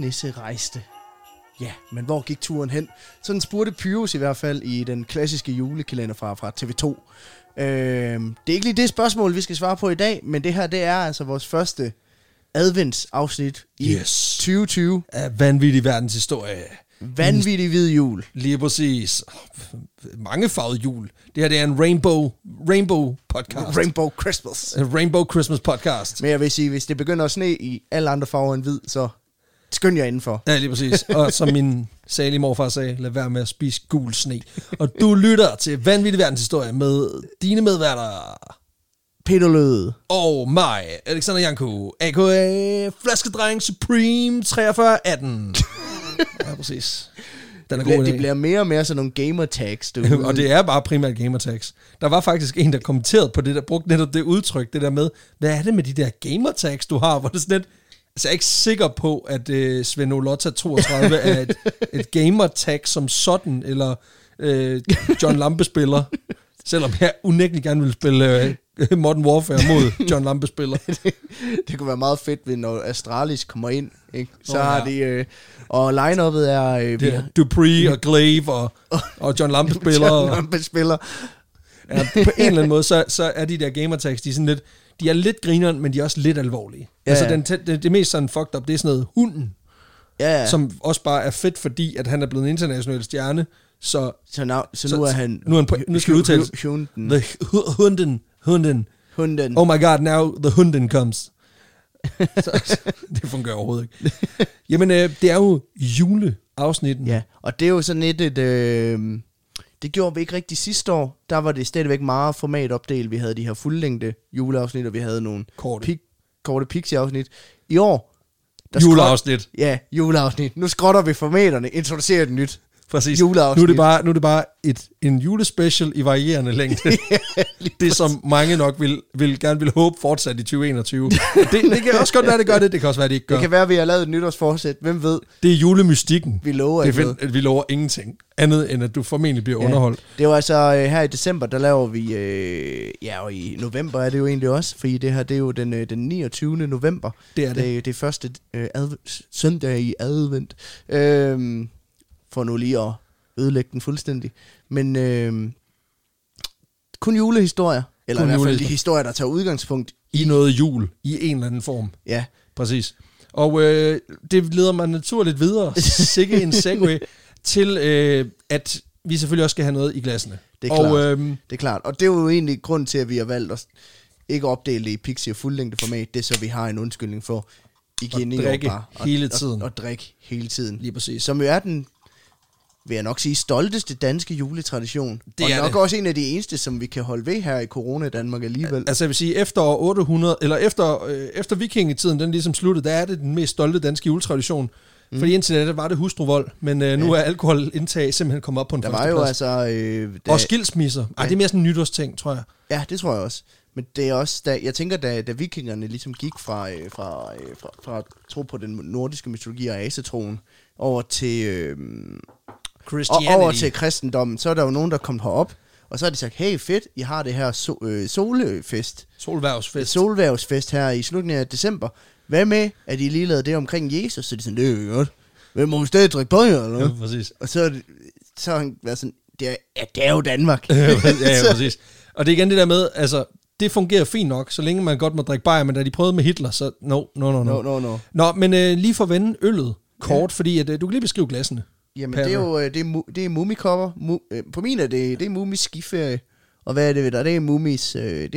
julenisse rejste. Ja, men hvor gik turen hen? Sådan spurgte Pyrus i hvert fald i den klassiske julekalender fra TV2. Det er ikke lige det spørgsmål, vi skal svare på i dag, men det her, det er altså vores første adventsafsnit i 2020. Af vanvittig verdenshistorie. Vanvittig hvid jul. Lige præcis. Mangefarvet jul. Det her, det er en rainbow podcast. Rainbow Christmas. En Rainbow Christmas podcast. Men jeg vil sige, hvis det begynder at sne i alle andre farver end hvid, så skynd jer indenfor. Ja, lige præcis. Og som min salige morfar sagde, lad være med at spise gul sne. Og du lytter til Vanvittig verdenshistorie med dine medværter Peter Løde og mig, Alexander Janko, a.k.a. Flaskedreng Supreme 4318. Ja, præcis. Den er god. Det bliver mere og mere sådan nogle gamertags. Og det er bare primært gamertags. Der var faktisk en, der kommenterede på det, der brugte netop det udtryk, det der med, hvad er det med de der gamertags, du har? Hvor det sådan lidt, altså jeg er ikke sikker på, at Svend Olotta 32 er et gamertag som sådan, eller John Lampe-spiller. Selvom jeg unægteligt gerne vil spille Modern Warfare mod John Lampe-spiller. Det kunne være meget fedt, når Astralis kommer ind. Ikke? Så har de... og line-uppet er... Dupree og Glaive og John Lampe-spiller. John Lampe-spiller. Ja, på en eller anden måde, så er de der gamertags, de er sådan lidt... De er lidt grineren, men de er også lidt alvorlige. Ja. Altså det mest sådan fucked up, det er sådan noget hunden. Ja. Som også bare er fedt, fordi at han er blevet en international stjerne. Så nu er han... Nu skal udtales... Hunden. Oh my god, now the hunden comes. Det fungerer overhovedet ikke. Jamen, det er jo juleafsnitten. Ja, og det er jo sådan et... det gjorde vi ikke rigtig sidste år. Der var det stadigvæk meget formatopdelt. Vi havde de her fuldlængde juleafsnit, og vi havde nogle korte pixie-afsnit. I år... Juleafsnit. Juleafsnit. Nu skrotter vi formaterne, introducerer et nyt. Præcis. Nu er det bare en julespecial i varierende længde. Det som mange nok gerne vil håbe fortsat i 2021. Det kan også godt være, det gør det. Det kan også være, det ikke gør. Det kan være, vi har lavet et nytårsforsæt. Hvem ved? Det er julemystikken. Vi lover vi lover ingenting. Andet end, at du formentlig bliver underholdt. Det var altså her i december, der laver vi... og i november er det jo egentlig også. Fordi det her, det er jo den 29. november. Det er det. Det er første søndag i advent. For nu lige at ødelægge den fuldstændig. Men kun julehistorier. Eller i hvert fald de historier, der tager udgangspunkt i noget jul. I en eller anden form. Ja. Præcis. Og det leder mig naturligt videre. Sikke en segue til, at vi selvfølgelig også skal have noget i glassene. Det er klart. Det er klart. Og det er jo egentlig grund til, at vi har valgt at ikke opdele det i pixie og fuldlængde format. Det er så, vi har en undskyldning for igen at drikke hele tiden. Og drikke hele tiden. Lige præcis. Som jo er den, vil jeg nok sige, stolteste danske juletradition. Det og er nok også en af de eneste, som vi kan holde ved her i corona Danmark alligevel. Altså jeg vil sige, efter 800, eller efter vikingetiden, den ligesom sluttede, der er det den mest stolte danske juletradition. Fordi indtil det var det hustruvold, men nu er alkoholindtag simpelthen kommet op på en førsteplads. Der var jo altså... og skilsmisser. Ej, det er mere sådan en nytårsting, tror jeg. Ja, det tror jeg også. Men det er også, jeg tænker, da vikingerne ligesom gik fra at tro på den nordiske mytologi og asetroen over til... over til kristendommen, så er der jo nogen, der kom herop, og så har de sagt, hey fedt, I har det her solværvsfest her i slutningen af december. Hvad med, at I lige lavede det omkring Jesus? Så de sådan, det er jo godt. Men må vi stadig drikke på jer, eller? Ja, præcis. Og så har han været sådan, det er jo Danmark. ja, præcis. Og det er igen det der med, altså, det fungerer fint nok, så længe man godt må drikke bajer, men da de prøvede med Hitler, så no. Nå, men lige for at vende øllet kort, fordi at, du kan lige beskrive glassene. Jamen, det er jo det er mumikopper. På min er det er Mumis skiferie. Og hvad er det ved dig? Det er Mumis... det er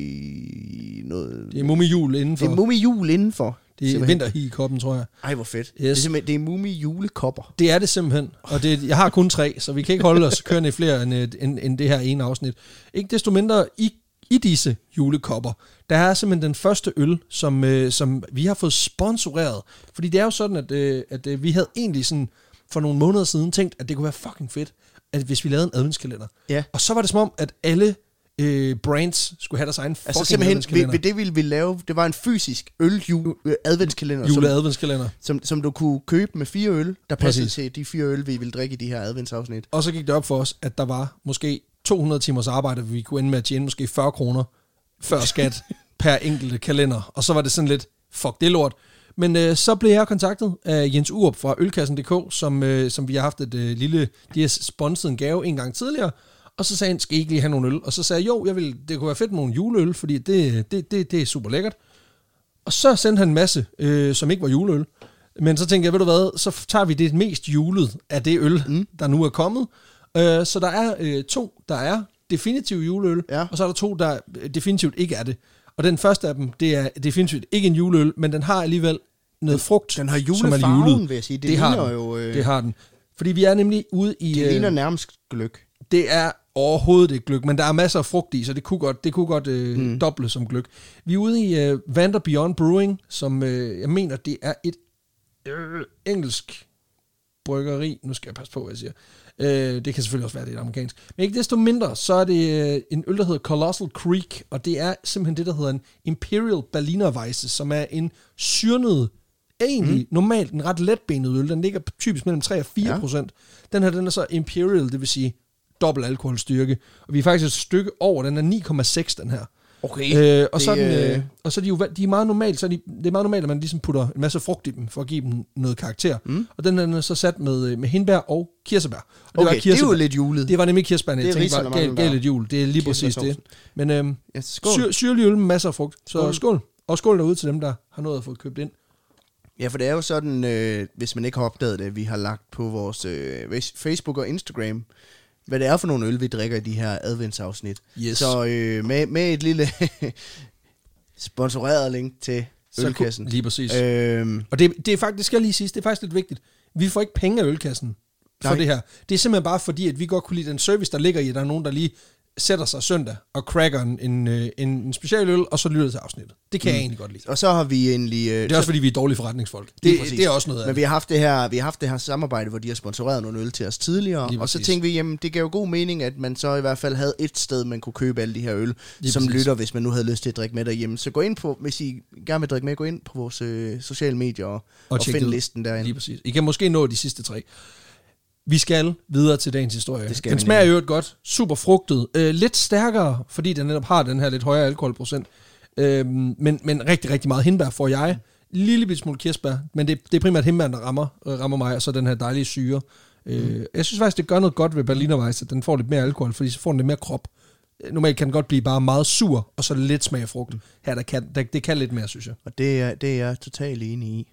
Mumijul indenfor. Det er Mumijul indenfor. Det er vinterhi i koppen, tror jeg. Ej, hvor fedt. Yes. Det er Mumi-julekopper. Det er det simpelthen. Og jeg har kun 3, så vi kan ikke holde os kørende i flere end det her ene afsnit. Ikke desto mindre i disse julekopper, der er simpelthen den første øl, som vi har fået sponsoreret. Fordi det er jo sådan, at vi havde egentlig sådan for nogle måneder siden tænkt, at det kunne være fucking fedt, at hvis vi lavede en adventskalender. Ja. Og så var det som om, at alle brands skulle have deres egen fucking adventskalender. Det ville vi lave, det var en fysisk adventskalender. Juleadventskalender. Som du kunne købe med 4 øl, der passede til de 4 øl, vi ville drikke i de her adventsafsnit. Og så gik det op for os, at der var måske 200 timers arbejde, vi kunne ende med at tjene måske 40 kroner før skat per enkelte kalender. Og så var det sådan lidt, fuck det lort. Men så blev jeg kontaktet af Jens Urup fra Ølkassen.dk, som vi har haft de har sponset en gave en gang tidligere, og så sagde han, skal I ikke lige have nogle øl? Og så sagde jeg, jo, det kunne være fedt med nogle juleøl, fordi det er super lækkert. Og så sendte han en masse, som ikke var juleøl. Men så tænkte jeg, ved du hvad, så tager vi det mest julet af det øl, der nu er kommet. Så der er 2, der er definitivt juleøl, og så er der 2, der definitivt ikke er det. Og den første af dem, det er definitivt ikke en juleøl, men den har alligevel noget frugt, den har julefarven, vil jeg sige. Det har den. Fordi vi er nemlig ude i... Det ligner nærmest gløgg. Det er overhovedet ikke gløgg, men der er masser af frugt i, så det kunne godt doble som gløgg. Vi er ude i Vander Beyond Brewing, som jeg mener, det er et engelsk bryggeri. Nu skal jeg passe på, hvad jeg siger. Det kan selvfølgelig også være, det er amerikansk. Men ikke desto mindre, så er det en øl, der hedder Colossal Creek, og det er simpelthen det, der hedder en Imperial Berliner Weisse, som er en syrnet, egentlig normalt en ret letbenet øl. Den ligger typisk mellem 3 og 4%. Den her, den er så Imperial, det vil sige dobbelt alkoholstyrke. Og vi er faktisk et stykke over, den er 9,6 den her. Okay. Og så er de er meget normalt, det er meget normalt, at man ligesom putter en masse frugt i dem, for at give dem noget karakter. Og den er så sat med hindbær og kirsebær. Og det er jo lidt julet. Det var nemlig kirsebærne, jeg tænkte bare, gav lidt jul. Det er lige præcis det. Men syrlig øl med masser af frugt. Så skål. Og skål derude til dem, der har noget at få købt ind. Ja, for det er jo sådan, hvis man ikke har opdaget det, vi har lagt på vores Facebook og Instagram, hvad det er for nogle øl, vi drikker i de her adventsafsnit. Yes. Så med et lille sponsoreret link til Ølkassen. Lige præcis. Og det er faktisk, skal jeg lige sige, det er faktisk lidt vigtigt. Vi får ikke penge af Ølkassen for det her. Det er simpelthen bare fordi, at vi godt kunne lide den service, der ligger i, at der er nogen, der lige sætter sig søndag og cracker en special øl, og så lytter til afsnittet. Det kan jeg egentlig godt lide. Og så har vi egentlig... det er også fordi, vi er dårlige forretningsfolk. Det er også noget af det. Men vi har haft det her samarbejde, hvor de har sponsoreret nogle øl til os tidligere, og så tænkte vi, jamen det gav jo god mening, at man så i hvert fald havde et sted, man kunne købe alle de her øl, som lytter, hvis man nu havde lyst til at drikke med derhjemme. Så gå ind på, hvis I gerne vil drikke med, gå ind på vores sociale medier og find listen derinde. Lige præcis. I kan måske nå de sidste 3. Vi skal videre til dagens historie. Den smager jo godt, super frugtet, lidt stærkere, fordi den netop har den her lidt højere alkoholprocent, men rigtig, rigtig meget hindbær får jeg. Lille smule kirsebær, men det er primært hindbær, der rammer mig, og så den her dejlige syre. Jeg synes faktisk, det gør noget godt ved Berliner Weisse, at den får lidt mere alkohol, fordi så får den lidt mere krop. Normalt kan den godt blive bare meget sur, og så lidt smag af frugt. Her, det kan lidt mere, synes jeg. Og det er jeg totalt enig i.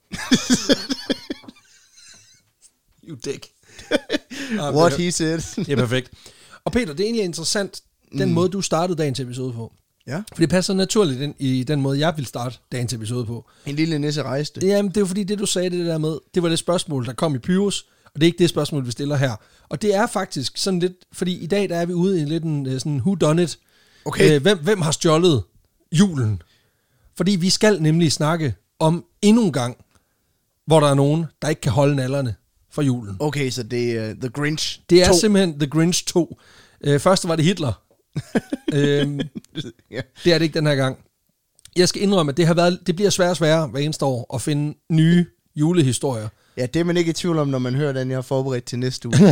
You dick. What he said. Det er perfekt. Og Peter, det er egentlig interessant, den måde, du startede dagens episode på. Ja. For det passer naturligt i den måde, jeg vil starte dagens episode på. En lille nisse rejste. Jamen, det er jo fordi, det du sagde det der med, det var det spørgsmål, der kom i Pyrus, og det er ikke det spørgsmål, vi stiller her. Og det er faktisk sådan lidt, fordi i dag, der er vi ude i lidt en sådan who done it. Okay. Hvem har stjålet julen? Fordi vi skal nemlig snakke om endnu en gang, hvor der er nogen, der ikke kan holde nallerne for julen. Okay, så det er The Grinch 2. Det er simpelthen The Grinch 2. Først var det Hitler. Ja. Det er det ikke den her gang. Jeg skal indrømme, at det bliver sværere og sværere hver eneste år at finde nye julehistorier. Ja, det er man ikke i tvivl om, når man hører den, jeg har forberedt til næste uge.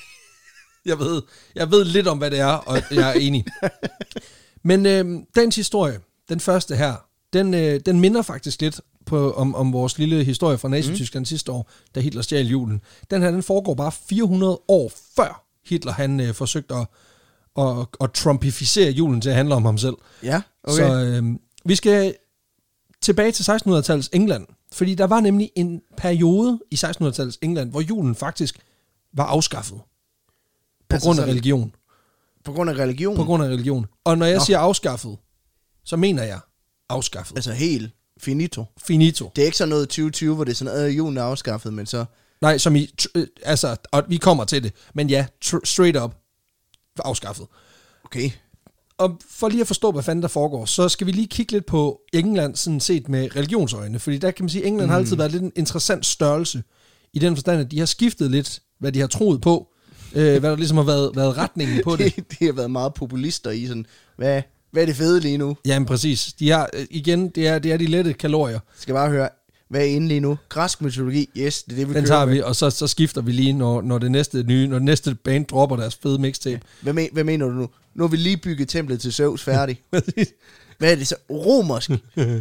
Jeg ved lidt om, hvad det er, og jeg er enig. Men dens historie, den første her, den minder faktisk lidt om vores lille historie fra Nazi-Tyskland sidste år, da Hitler stjal julen. Den her, den foregår bare 400 år før Hitler, han forsøgte at trumpificere julen til at handle om ham selv. Ja, okay. Så vi skal tilbage til 1600-tallets England, fordi der var nemlig en periode i 1600-tallets England, hvor julen faktisk var afskaffet. På grund af religion. På grund af religion? På grund af religion. Og når jeg siger afskaffet, så mener jeg afskaffet. Altså helt finito. Finito. Det er ikke sådan noget 2020, hvor det er sådan, at julen er afskaffet, men så... Nej, som i... altså, og vi kommer til det. Men ja, straight up afskaffet. Okay. Og for lige at forstå, hvad fanden der foregår, så skal vi lige kigge lidt på England, sådan set med religionsøjne. Fordi der kan man sige, at England har altid været lidt en interessant størrelse, i den forstand, at de har skiftet lidt, hvad de har troet på, hvad der ligesom har været retningen på det. De har været meget populister i sådan, hvad er det fede lige nu? Jamen præcis. De har, igen, det er de lette kalorier. Skal bare høre, hvad er inde lige nu? Græsk mytologi, yes, det er det, vi den tager vi, og så skifter vi lige, når det næste band dropper deres fede mixtape. Ja. Hvad mener du nu? Nu har vi lige bygget templet til Zeus færdig. Hvad er det så? Romersk?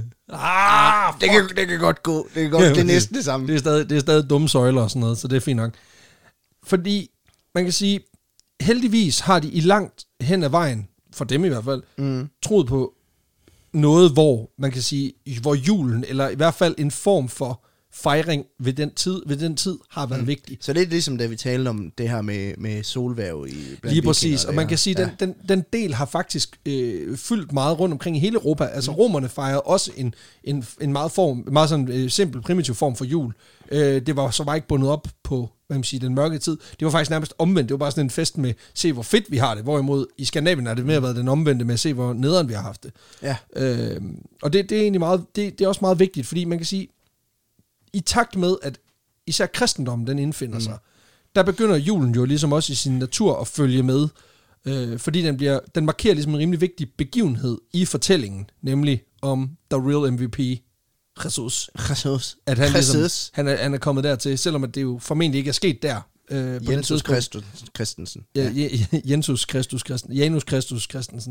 Det kan godt gå. Det er næsten det samme. Det er stadig dumme søjler og sådan noget, så det er fint nok. Fordi, man kan sige, heldigvis har de i langt hen ad vejen, for dem i hvert fald, troet på noget, hvor man kan sige, hvor julen, eller i hvert fald en form for fejring ved den tid har været vigtig. Så det er ligesom, da vi talte om det her med solværv i blandt lige præcis, og man kan sige, at den del har faktisk fyldt meget rundt omkring i hele Europa. Altså romerne fejrede også en meget sådan simpel, primitiv form for jul. Det var så bare ikke bundet op på, hvad man siger, den mørke tid. Det var faktisk nærmest omvendt. Det var bare sådan en fest med, se hvor fedt vi har det. Hvorimod i Skandinavien har det mere været den omvendte med at se, hvor nederen vi har haft det. Ja. Og det er egentlig meget, det er også meget vigtigt, fordi man kan sige, i takt med, at især kristendommen, den indfinder sig, der begynder julen jo ligesom også i sin natur at følge med, fordi den markerer ligesom en rimelig vigtig begivenhed i fortællingen, nemlig om the real MVP, Jesus. At han, ligesom, han er kommet dertil, selvom at det jo formentlig ikke er sket der. Janus Christensen. Janus Kristus Christensen.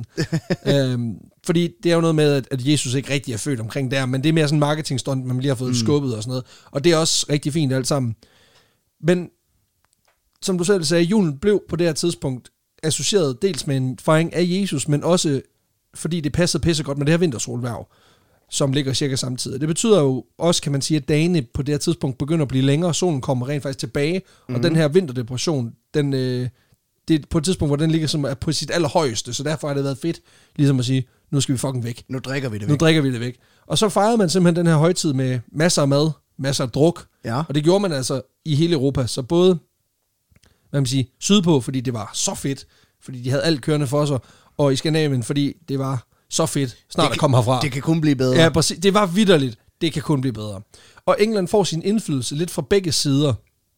Fordi det er jo noget med, at Jesus ikke rigtig er født omkring der, men det er mere sådan en marketingstunt, man lige har fået skubbet og sådan noget. Og det er også rigtig fint alt sammen. Men som du selv sagde, julen blev på det her tidspunkt associeret dels med en fejring af Jesus, men også fordi det passede pissegodt med det her vintersolværv, som ligger cirka samtidig. Det betyder jo også, kan man sige, at dagene på det her tidspunkt begynder at blive længere, solen kommer rent faktisk tilbage, og den her vinterdepression, det er på et tidspunkt, hvor den ligger som er på sit allerhøjeste, så derfor har det været fedt, ligesom at sige, nu skal vi fucking væk. Nu drikker vi det væk. Og så fejrede man simpelthen den her højtid med masser af mad, masser af druk, og det gjorde man altså i hele Europa, så både, hvad man siger, sydpå, fordi det var så fedt, fordi de havde alt kørende for sig, og i Skandinavien, fordi det var så fedt, snart at komme herfra. Det kan kun blive bedre. Ja, præcis. Det var vitterligt. Det kan kun blive bedre. Og England får sin indflydelse lidt fra begge sider.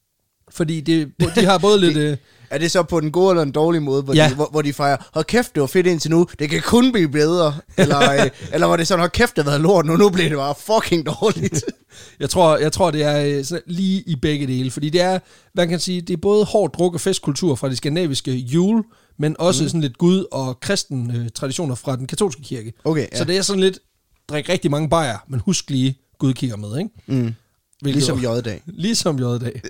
Fordi de har både lidt... Er det så på den gode eller den dårlige måde, hvor de fejrer, hold kæft, det var fedt indtil nu, det kan kun blive bedre? Eller var det sådan, hold kæft, det har været lort, nu bliver det bare fucking dårligt? Jeg tror, det er sådan lige i begge dele. Fordi det er, man kan sige, det er både hård druk og festkultur fra de skandinaviske jul, men også sådan lidt gud- og kristen traditioner fra den katolske kirke. Okay, ja. Så det er sådan lidt, drik rigtig mange bajer, men husk lige, Gud kigger med, ikke? Ligesom J-dag. Ligesom J-dag.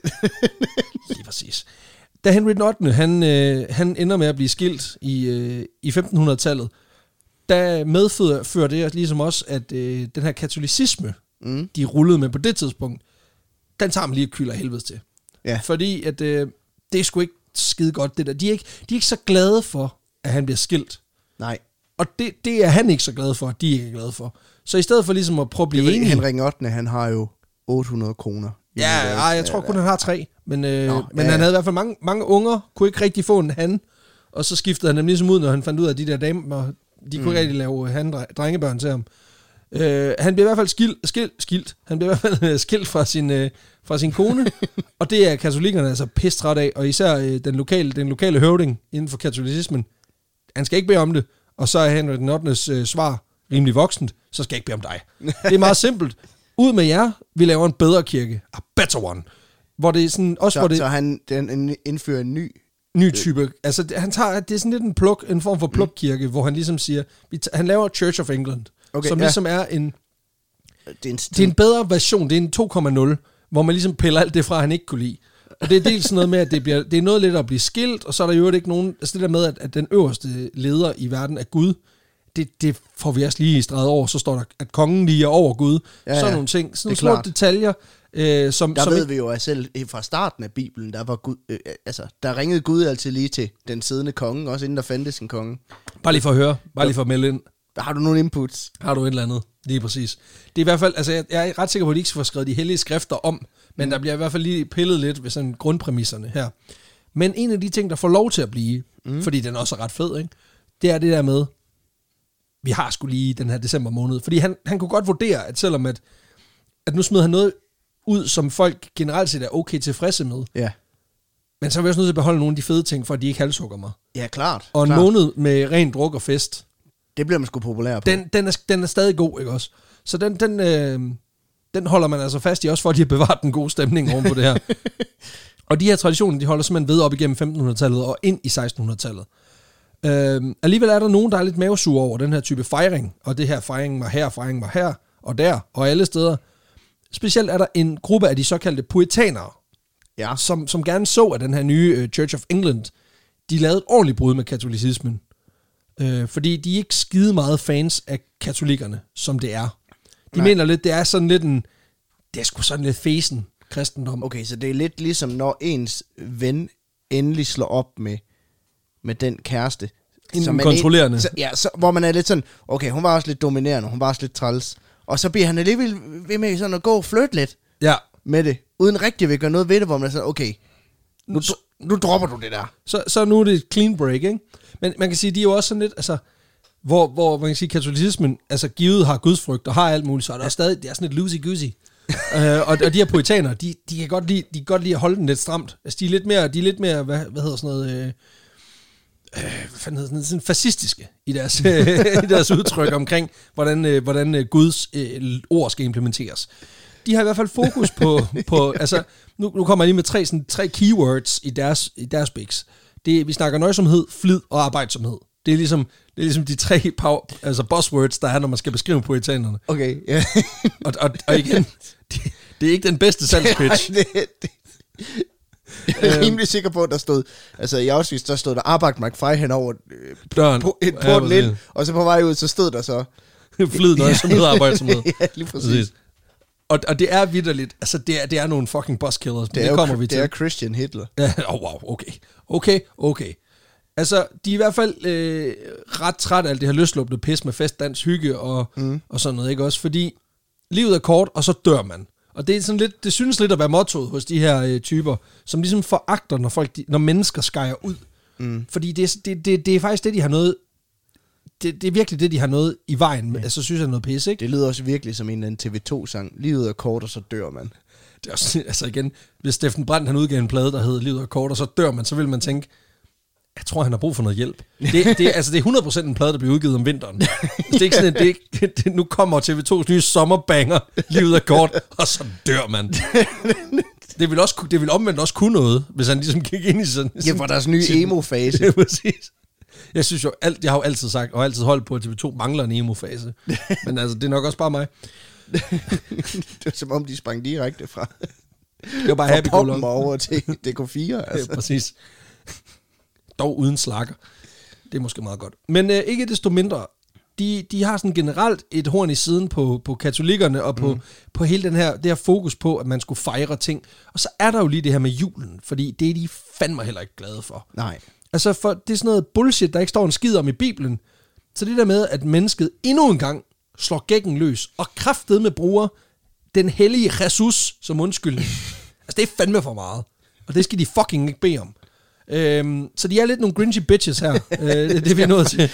Lige præcis. Da Henry den 8. Han ender med at blive skilt i 1500-tallet, der medfører det ligesom også, at den her katolicisme, de rullede med på det tidspunkt, den tager man lige et kyld af helvede til. Ja. Fordi at det er sgu ikke skide godt, det der. De er ikke så glade for, at han bliver skilt. Nej. Og det er han ikke så glad for, de er ikke glade for. Så i stedet for ligesom at prøve at blive enige... Henrik 8. han har jo 800 kroner. Ja, jeg tror kun han har 3. Men han havde i hvert fald mange unger, kunne ikke rigtig få en han. Og så skiftede han dem ligesom ud, når han fandt ud af, at de der damer, de kunne ikke rigtig lave drengebørn til ham. Han bliver i hvert fald skilt. Han bliver i hvert fald skilt fra sin kone. Og det er katolikkerne altså pisse træt af. Og især den lokale høvding inden for katolicismen. Han skal ikke bede om det. Og så er Henrik den 8. Svar rimelig voksent. Så skal jeg ikke bede om dig. Det er meget simpelt. Ud med jer, vi laver en bedre kirke. A better one. Hvor det er sådan, også så han indfører en ny type. Altså, det er sådan lidt en form for plugkirke, hvor han ligesom siger, han laver Church of England, som ligesom er det er en bedre version, det er en 2.0, hvor man ligesom piller alt det fra, han ikke kunne lide. Og det er dels sådan noget med, at det er noget lidt at blive skilt, og så er der jo ikke nogen, altså det der med, at den øverste leder i verden er Gud, det får vi også lige streget over, så står der, at kongen lige er over Gud. Sådan nogle ting, sådan nogle små detaljer. Der ved vi jo, at selv fra starten af Bibelen, der var Gud, der ringede Gud altid lige til den siddende konge, også inden der fandtes en konge. Bare lige for at høre, bare lige for at melde ind. Har du nogle inputs? Har du et eller andet? Lige præcis. Det er i hvert fald, altså jeg er ret sikker på, at de ikke skal få skrevet de hellige skrifter om, men der bliver i hvert fald lige pillet lidt ved sådan grundpræmisserne her. Men en af de ting, der får lov til at blive, fordi den også er ret fed, ikke? Det er det der med, vi har sgu lige den her december måned. Fordi han kunne godt vurdere, at selvom at nu smider han noget ud, som folk generelt set er okay tilfredse med. Ja. Men så er vi også nødt til at beholde nogle af de fede ting, for at de ikke halshugger mig. Ja, klart. Og en måned med ren druk og fest. Det bliver man sgu populær på. Den er stadig god, ikke også? Så den holder man altså fast i, også for at de har bevaret den gode stemning oven på det her. Og de her traditioner, de holder simpelthen ved op igennem 1500-tallet og ind i 1600-tallet. Alligevel er der nogen, der er lidt mavesure over den her type fejring, og det her fejring var her, og der, og alle steder. Specielt er der en gruppe af de såkaldte puritanere, Ja. som gerne så, at den her nye Church of England, de lavede et ordentligt brud med katolicismen. Fordi de er ikke skide meget fans af katolikkerne, som det er. De mener lidt, det er sgu sådan lidt fesen kristendom. Okay, så det er lidt ligesom, når ens ven endelig slår op med den kæreste. En kontrollerende. Hvor man er lidt sådan, okay, hun var også lidt dominerende, hun var også lidt træls. Og så bliver han alligevel ved med sådan at gå og flytte lidt med det, uden rigtig vil gøre noget ved det, hvor man er sådan, okay, nu dropper du det der. Så nu er det et clean break, ikke? Men man kan sige, de er jo også sådan lidt, altså, hvor man kan sige, katolicismen, altså givet har gudsfrygt og har alt muligt, så er der stadig, det er sådan lidt loosey-goosey. Og de her puritanere, de kan godt lide at holde den lidt stramt. Altså, de er lidt mere, hvad hedder sådan noget, hvad fanden hedder sådan fascistiske i deres, i deres udtryk omkring, hvordan Guds ord skal implementeres. De har i hvert fald fokus på altså, nu kommer jeg lige med tre keywords i deres biks. Vi snakker nøjsomhed, flid og arbejdsomhed. Det er ligesom de tre buzzwords, der er, når man skal beskrive puritanerne. Okay, ja. og igen, det er ikke den bedste salgspitch. Jeg er rimelig sikker på, at der stod, altså i Auschwitz, der stod der Arbeit macht frei henover døren. Porten ind, og så på vej ud, så stod der så flid, nøjsomhed og arbejdsomhed. Ja, lige præcis. Og det er vitterligt, altså det er nogle fucking buzzkillers, det kommer vi til. Det er Christian Hitler. Ja, wow, okay. Altså, de er i hvert fald ret træt af alt det her løsluppende pis med fest, dans, hygge og sådan noget, ikke også? Fordi livet er kort, og så dør man. Og det er sådan lidt, det synes lidt at være mottoet hos de her typer, som ligesom foragter, når mennesker skærer ud. Fordi det er faktisk det, de har noget. Det er virkelig det, de har noget i vejen med. Altså, synes jeg er noget pis, ikke? Det lyder også virkelig som en TV2-sang. Livet er kort, og så dør man. Det er også, altså igen, hvis Steffen Brandt han udgav en plade, der hedder Livet er kort, og så dør man, så vil man tænke, jeg tror, han har brug for noget hjælp. Det er 100% en plade, der bliver udgivet om vinteren. Det er ikke sådan, nu kommer TV2's nye sommerbanger, Livet er kort, og så dør man. Det vil omvendt også kunne noget, hvis han ligesom gik ind i sådan... Ja, for deres nye emo-fase. Ja, præcis. Jeg synes jo, jeg har jo altid sagt, og altid holdt på, at TV2 mangler en emo-fase. Men altså, det er nok også bare mig. Det var som om, de sprang direkte fra... Det var bare happy go lucky over til DK4. Altså. Ja, præcis. Dog uden slakker. Det er måske meget godt. Men ikke desto mindre, de har sådan generelt et horn i siden på katolikkerne, og på hele det her fokus på, at man skulle fejre ting. Og så er der jo lige det her med julen, fordi det er de fandme heller ikke glade for. Nej. Altså, for det er sådan noget bullshit, der ikke står en skid om i Bibelen. Så det der med, at mennesket endnu en gang slår gækken løs, og kraftedeme bruger den hellige Jesus som undskyldning. Altså, det er fandme for meget. Og det skal de fucking ikke bede om. Så de er lidt nogle grinchy bitches her. Det vi er nået til.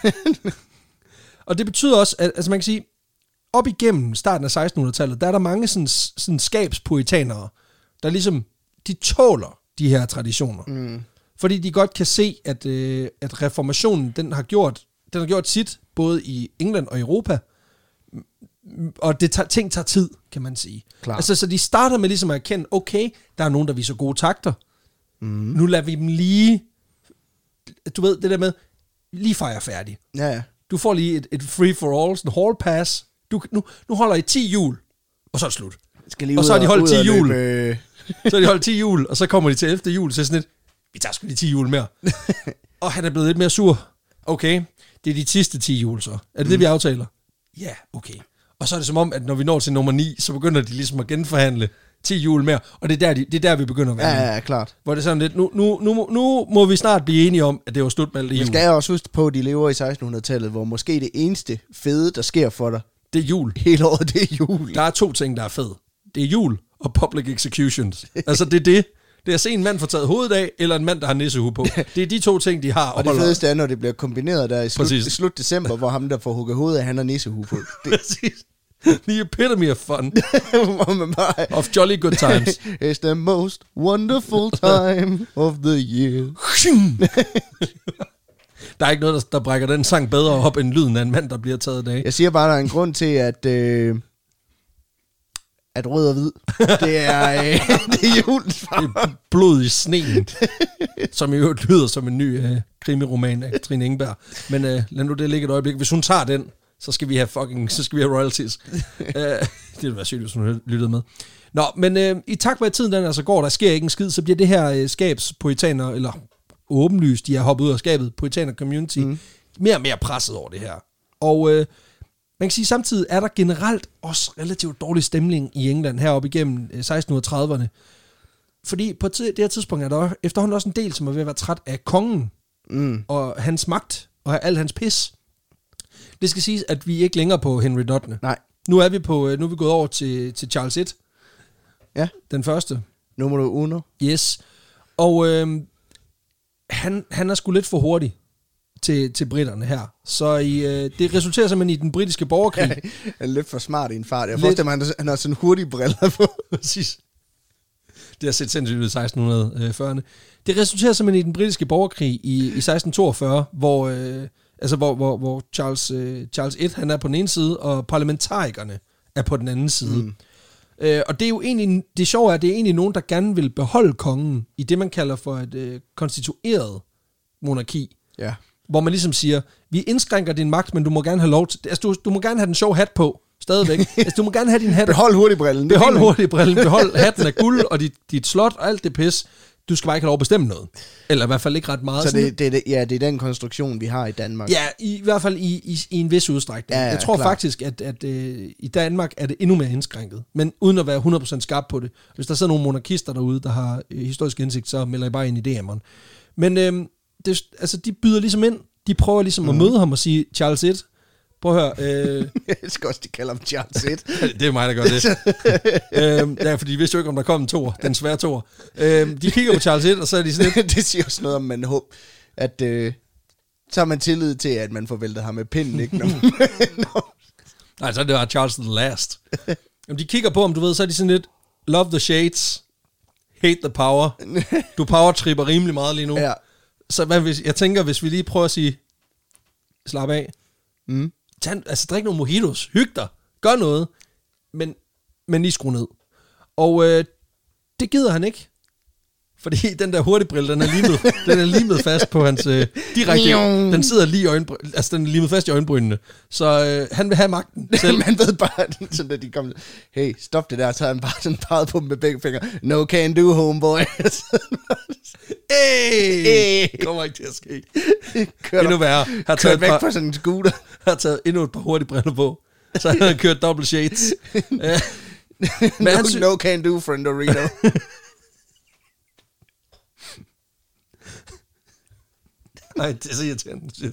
Og det betyder også, at altså man kan sige, op igennem starten af 1600-tallet, der er der mange sådan skabspuritanere, der ligesom, de tåler de her traditioner. Fordi de godt kan se, at reformationen, den har gjort sit, både i England og Europa. Og ting tager tid, kan man sige. Klar. Altså, så de starter med ligesom at erkende, okay, der er nogen, der viser gode takter. Nu lader vi dem lige, du ved, det der med, lige fejre færdig. Ja. Du får lige et free for all, sådan en hall pass. Nu holder I 10 jul, og så er det slut. Og så har de holdt 10 jul. Så har de holdt 10 jul, og så kommer de til 11. jul, så er sådan lidt, vi tager sgu lige 10 jul mere. Og han er blevet lidt mere sur. Okay, det er de sidste 10 jul så. Er det det, vi aftaler? Ja, okay. Og så er det som om, at når vi når til nummer 9, så begynder de ligesom at genforhandle 10 jul mere, og det er der vi begynder at være. Ja, klart. Hvor det er sådan lidt, nu må vi snart blive enige om, at det var slut med alt det jul. Vi skal også huske på, at de lever i 1600-tallet, hvor måske det eneste fede, der sker for dig, det er jul. Hele året, det er jul. Der er 2 ting, der er fede. Det er jul og public executions. Altså det er det. Det er at se en mand få taget hovedet af, eller en mand, der har nissehue på. Det er de 2 ting, de har. Og det fedeste er, når det bliver kombineret der i slut december, hvor ham, der får hugget hovedet af, han har nissehue på. Præcis. The epitome of fun. Of jolly good times. It's the most wonderful time of the year. Der er ikke noget, der brækker den sang bedre op, end lyden af en mand, der bliver taget af. Jeg siger bare, der er en grund til, at rød og hvid, det er julens farve. Det er blod i sneen, som i øvrigt lyder som en ny krimiroman af Trine Engberg. Men lad nu det ligge et øjeblik. Hvis hun tager den, så skal vi have royalties. Det ville være sygt, hvis hun lyttede med. Nå, men i takt med at tiden den altså går, der sker ikke en skid, så bliver det her skabspoetaner, eller åbenlyst, de har hoppet ud af skabet, poetaner community, mere og mere presset over det her. Og man kan sige, samtidig er der generelt også relativt dårlig stemning i England heroppe igennem 1630'erne. Fordi på det her tidspunkt er der efterhånden også en del, som er ved at være træt af kongen og hans magt og alt hans pis. Det skal siges, at vi ikke længere på Henry VIII. Nej. Nu er vi gået over til Charles I. Ja. Den første. Nummer 1. Yes. Og han er sgu lidt for hurtig til britterne her. Så det resulterer simpelthen i den britiske borgerkrig. Ja, han er lidt for smart i en fart. Jeg forestiller mig, han har sådan hurtige briller på. Præcis. Det har set sindssygt ud i 1640'erne. Det resulterer simpelthen i den britiske borgerkrig i 1642, hvor Charles I han er på den ene side, og parlamentarikerne er på den anden side. Og det er jo egentlig, det sjove er, at det er egentlig nogen, der gerne vil beholde kongen i det, man kalder for et konstitueret monarki. Ja. Hvor man ligesom siger, vi indskrænker din magt, men du må gerne have lov til... Altså, du må gerne have den sjove hat på, stadigvæk. Altså, du må gerne have din hat... Behold hurtigbrillen. Behold hatten af guld, og dit slot, og alt det pis. Du skal bare ikke have lov at bestemme noget. Eller i hvert fald ikke ret meget. Så det er den konstruktion, vi har i Danmark. Ja, i hvert fald i en vis udstrækning. Ja, jeg tror faktisk, at i Danmark er det endnu mere indskrænket. Men uden at være 100% skarp på det. Hvis der sidder nogle monarkister derude, der har historisk indsigt, så melder jeg bare ind i DM'eren. Men de byder ligesom ind. De prøver ligesom at møde ham og sige, Charles I, prøv at høre. Jeg skal også, de kalder ham Charles I. Det er mig, der gør det. Ja, fordi de vidste jo ikke, om der kom en toer. Den svære toer. De kigger på Charles I, og så er de sådan lidt... Det siger også noget om, man håber, at så har man tillid til, at man får væltet ham med pinden, ikke? Nej, så er det bare Charles the Last. Om de kigger på ham, du ved, så er de sådan lidt, love the shades, hate the power. Du power-tripper rimelig meget lige nu. Ja. Så jeg tænker, hvis vi lige prøver at sige, slap af. Drik nogle mojitos, hyg dig, gør noget, men lige skru ned. Og det gider han ikke, fordi den der hurtigbrille, den er limet fast på hans direkte, den sidder lige i øjenbrynene, altså den er limet fast i øjenbrynene, så han vil have magten selv. Man ved bare, sådan at de kommer, hey, stop det der, så har han bare sådan peget på dem med begge fingre, no can do, homeboy. Hey! Kommer ikke til at ske. Endnu værre. Kørt væk på sådan en scooter. Har taget endnu et par hurtige briller på. Så han har kørt double shades. No can do, friend Dorito. Nej, det er så irriterende.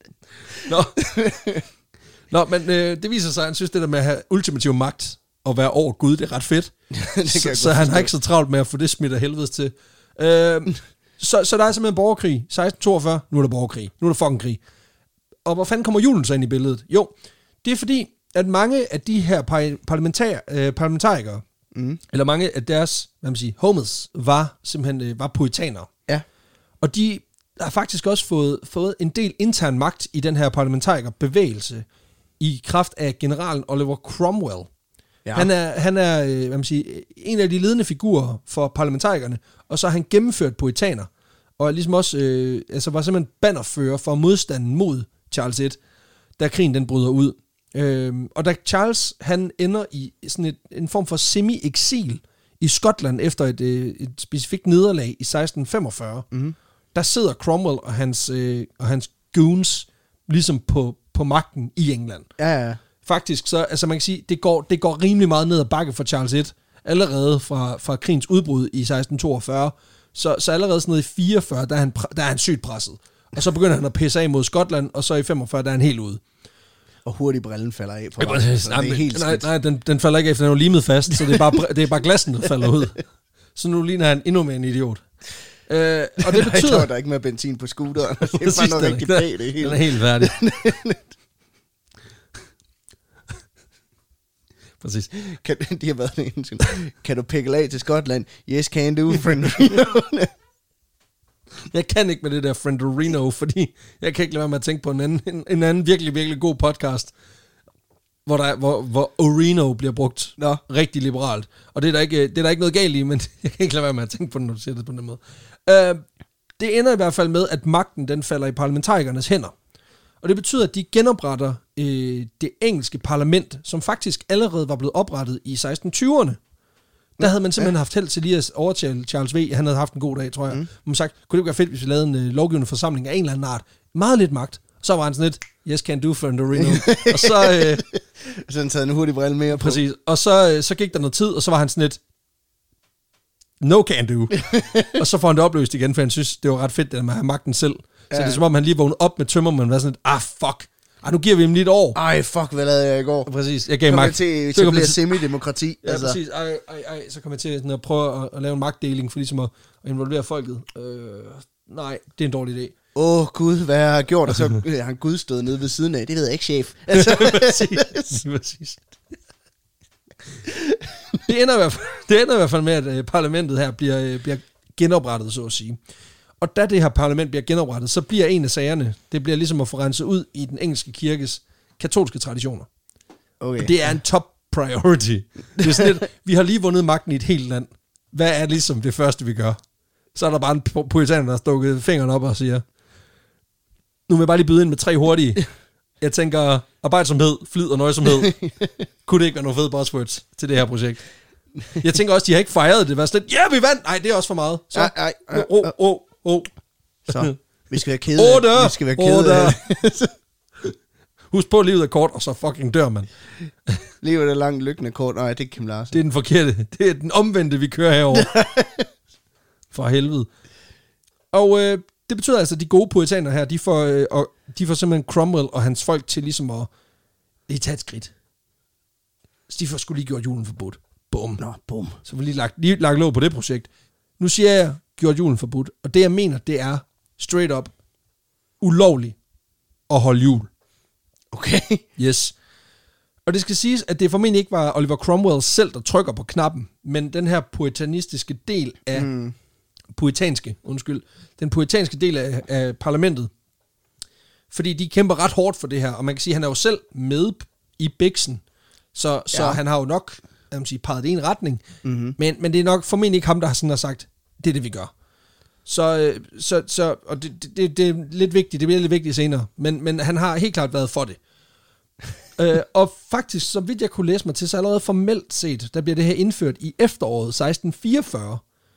Nå, men det viser sig, at han synes, det der med at have ultimativ magt og være over Gud, det er ret fedt. Så han har ikke så travlt med at få det smidt af helvedes til. Så der er simpelthen borgerkrig. 1642, nu er der borgerkrig. Nu er der fucking krig. Og hvor fanden kommer julen så ind i billedet? Jo, det er fordi, at mange af de her parlamentarikere, eller mange af deres, homies, var poetanere. Ja. Og de har faktisk også fået en del intern magt i den her parlamentarikerbevægelse i kraft af generalen Oliver Cromwell. Ja. Han er en af de ledende figurer for parlamentarikerne, og så har han gennemført poetaner, og ligesom også var simpelthen bannerfører for modstanden mod Charles I, da krigen den bryder ud. Og da Charles han ender i sådan en form for semi-eksil i Skotland efter et specifikt nederlag i 1645, der sidder Cromwell og hans goons ligesom på magten i England. Ja. Faktisk så, man kan sige, det går rimelig meget ned ad bakke for Charles I, allerede fra krigens udbrud i 1642, så allerede sådan noget i 44, der er han sygt presset. Og så begynder han at pisse af mod Skotland, og så i 45, der er han helt ude. Og hurtigt brillen falder af. Det er helt nej, den falder ikke af, for den er jo limet fast, så det er bare glassen, der falder ud. Så nu ligner han endnu mere en idiot. Og det betyder... der er ikke mere benzin på scooteren. Det er bare noget rigtig bag det hele. Den er helt færdig. Præcis. De har været en kan du pickle af til Skotland? Yes, can do, friend. Jeg kan ikke med det der Friendorino, fordi jeg kan ikke lade være med at tænke på en anden virkelig, virkelig god podcast, hvor Orino bliver brugt rigtig liberalt. Og det er der ikke noget galt i, men jeg kan ikke lade være med at tænke på det, når du siger det på den måde. Det ender i hvert fald med, at magten den falder i parlamentarikernes hænder. Og det betyder, at de genopretter det engelske parlament, som faktisk allerede var blevet oprettet i 1620'erne. Der havde man simpelthen haft held til lige at overtale Charles V. Han havde haft en god dag, tror jeg. Man sagt, kunne det ikke være fedt, hvis vi lavede en lovgivende forsamling af en eller anden art? Meget lidt magt. Så var han sådan lidt, yes, can do, Fernandino. Og så... så han taget en hurtig brille mere på. Præcis. Og så gik der noget tid, og så var han sådan lidt, no can do. Og så får han det opløst igen, for han synes, det var ret fedt, at man har magten selv. Så det er som om, han lige vågnede op med tømmermænd, og var sådan lidt, fuck. Nu giver vi dem lige et år. Ej, fuck, hvad lavede jeg i går? Præcis, jeg gav magt. Til at blive semi-demokrati. Ja, altså. Præcis. Så kom jeg til sådan at prøve at lave en magtdeling, for ligesom at involvere folket. Nej, det er en dårlig idé. Gud, hvad jeg har gjort, og så har han gudstået nede ved siden af. Det ved jeg ikke, chef. Altså. Præcis. Det ender i hvert fald med, at parlamentet her bliver genoprettet, så at sige. Og da det her parlament bliver genoprettet, så bliver en af sagerne, det bliver ligesom at få renset ud i den engelske kirkes katolske traditioner. Okay. Og det er en top priority. Det er sådan lidt, vi har lige vundet magten i et helt land. Hvad er ligesom det første, vi gør? Så er der bare en puritaner, der har stukket fingrene op og siger, nu vil jeg bare lige byde ind med 3 hurtige. Jeg tænker, arbejdsomhed, flid og nøjsomhed. Kunne det ikke være nogle fede buzzwords til det her projekt? Jeg tænker også, de har ikke fejret det. Var lidt, vi vandt! Nej, det er også for meget. Så, Så, vi skal være kede. Vi skal være kede. Husk på, livet er kort, og så fucking dør man. Livet er langt, lykken er kort. Nej, det er Kim Larsen. Det er den forkerte. Det er den omvendte, vi kører herover. For helvede. Og det betyder altså, at de gode puritaner her, de får simpelthen Cromwell og hans folk til ligesom at lige tage et skridt. Så de får sgu lige gjort julen forbudt. Bum. Nå, bum. Så vi lige lagt låg på det projekt. Nu siger jeg, gjort julen forbudt. Og det jeg mener, det er straight up ulovligt at holde jul. Okay. Yes. Og det skal siges, at det formentlig ikke var Oliver Cromwell selv, der trykker på knappen, men den her puritanistiske del af den puritanske del af parlamentet. Fordi de kæmper ret hårdt for det her, og man kan sige, at han er jo selv med i biksen, så han har jo nok peget det i en retning, men det er nok formentlig ikke ham, der har sagt, det er det, vi gør. Så og det er lidt vigtigt, det bliver lidt vigtigt senere, men han har helt klart været for det. Og faktisk, så vidt jeg kunne læse mig til, så allerede formelt set, der bliver det her indført i efteråret 1644.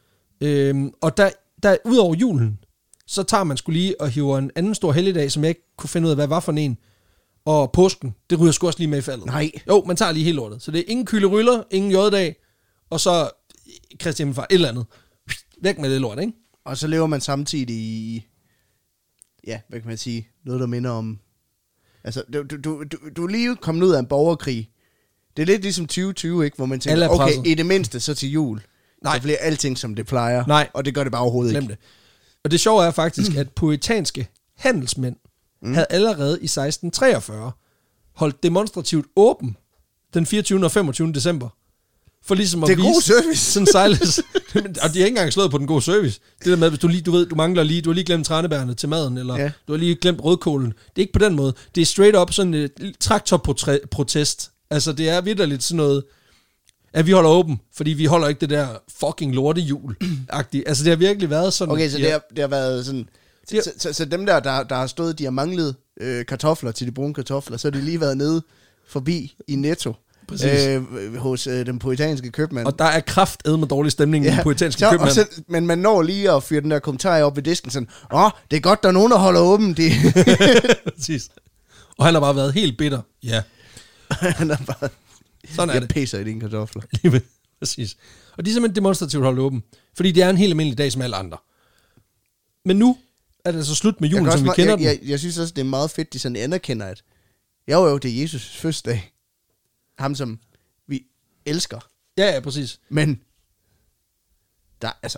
Og der ud over julen, så tager man skulle lige og hiver en anden stor helligdag, som jeg ikke kunne finde ud af, hvad var for en. Og påsken, det ryger sgu også lige med i faldet. Nej. Jo, man tager lige hele lortet. Så det er ingen kylderyller, ingen jødedag, og så Kristi Himmelfart, et eller andet. Væk med det lort, ikke? Og så lever man samtidig i, ja, hvad kan man sige, noget, der minder om, altså, du er lige kommet ud af en borgerkrig. Det er lidt ligesom 2020, ikke? Hvor man tænker, okay, i det mindste, så til jul, så bliver alting, som det plejer. Nej. Og det gør det bare overhovedet ikke. Det. Og det sjove er faktisk, at puritanske handelsmænd havde allerede i 1643 holdt demonstrativt åben den 24. og 25. december. For ligesom at det er vise god service. Sådan sejles. Og de har ikke engang slået på den gode service. Det der med, hvis du har lige glemt tranebærene til maden, eller du har lige glemt rødkålen. Det er ikke på den måde. Det er straight up sådan et traktorprotest. Altså det er vitterligt sådan noget, at vi holder åben, fordi vi holder ikke det der fucking lortejul-agtigt. Altså det har virkelig været sådan. Okay, så det har været sådan. Så dem der har stået, de har manglet kartofler til de brune kartofler, så har de lige været nede forbi i Netto. Hos den puritanske købmand. Og der er kraftedme dårlig stemning i den puritanske købmand. Men man når lige at fyre den der kommentar op ved disken sådan, det er godt, der er nogen, der holder åben. Præcis. Og han har bare været helt bitter. Ja. Han har bare, sådan er jeg det. pisser i dine kartofler. Præcis. Og de er simpelthen demonstrativt holdt åben. Fordi det er en helt almindelig dag som alle andre. Men nu er det så slut med julen, som vi kender den. Jeg synes også, det er meget fedt, de sådan anerkender, at jo, det er Jesus' fødselsdag. Ham, som vi elsker. Ja, præcis. Men der, altså,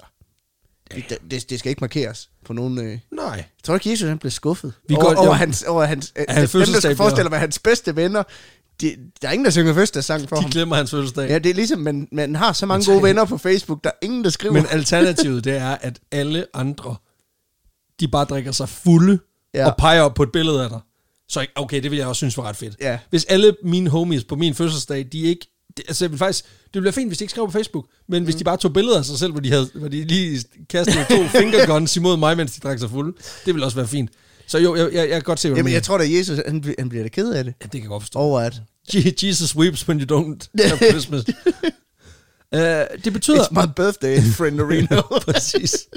det skal ikke markeres på nogen. Nej. Jeg tror ikke, Jesus han blev skuffet over hans dem, der skal forestille mig hans bedste venner. Der er ingen, der synger fødselsdagssang for ham. De glemmer hans fødselsdag. Ja, det er ligesom, man har så mange gode venner på Facebook, der er ingen, der skriver. Men alternativet, det er, at alle andre, de bare drikker sig fulde og peger op på et billede af dig. Så okay, det vil jeg også synes var ret fedt. Ja. Hvis alle mine homies på min fødselsdag, de ikke Altså, det ville være fint, hvis de ikke skrev på Facebook, men hvis de bare tog billeder af sig selv, hvor de lige kastede 2 fingerguns imod mig, mens de drak sig fulde, det ville også være fint. Så jo, jeg kan godt se, hvad Jamen, jeg tror da, Jesus, han bliver da ked af det. Ja, det kan jeg godt forstå. Over at... Jesus weeps when you don't have Christmas. Det betyder... It's my birthday, friend Reno. Præcis.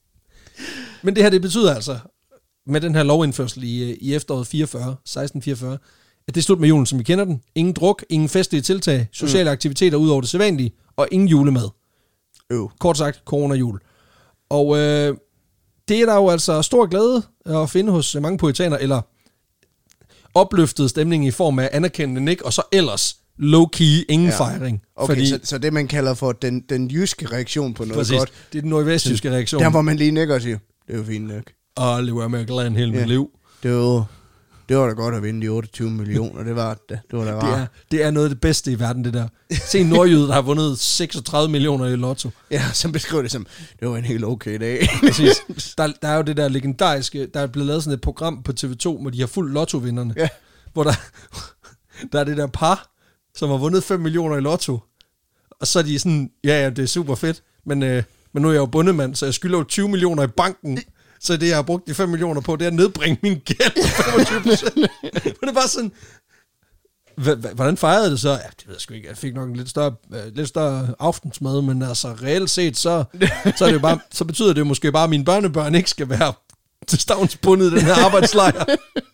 Men det her, det betyder altså, med den her lovindførsel i efteråret 1644, at det er slut med julen, som vi kender den. Ingen druk, ingen festlige tiltag, sociale aktiviteter ud over det sædvanlige, og ingen julemad. Kort sagt, corona-jul. Og det er der jo altså stor glæde at finde hos mange puritaner, eller opløftet stemning i form af anerkendende nik, og så ellers low-key ingen fejring. Okay, fordi, så det man kalder for den jyske reaktion på noget præcis, godt. det er den nordvestjyske reaktion. Der hvor man lige nikker og siger, det er jo fint nok. Og lever med at glæde en hel mit liv. Det var da godt at vinde de 28 millioner, det var da rart. Det er noget af det bedste i verden, det der. Se en nordjyde, der har vundet 36 millioner i lotto. Ja, som beskriver det som, det var en helt okay dag. Præcis. Der er jo det der legendariske, der er blevet lavet sådan et program på TV2, hvor de har fuldt lottovinderne. Ja. Hvor der er det der par, som har vundet 5 millioner i lotto. Og så er de sådan, ja, det er super fedt, men nu er jeg jo bundemand, så jeg skylder jo 20 millioner i banken. Så det, jeg har brugt de 5 millioner på, det er at nedbringe min gæld på 25%. Men det er bare sådan, hvordan fejrede det så? Ja, det ved jeg sgu ikke. Jeg fik nok en lidt større aftensmad, men altså reelt set, så er det jo bare, så betyder det jo måske bare, at mine børnebørn ikke skal være til stavnsbundet i den her arbejdslejr.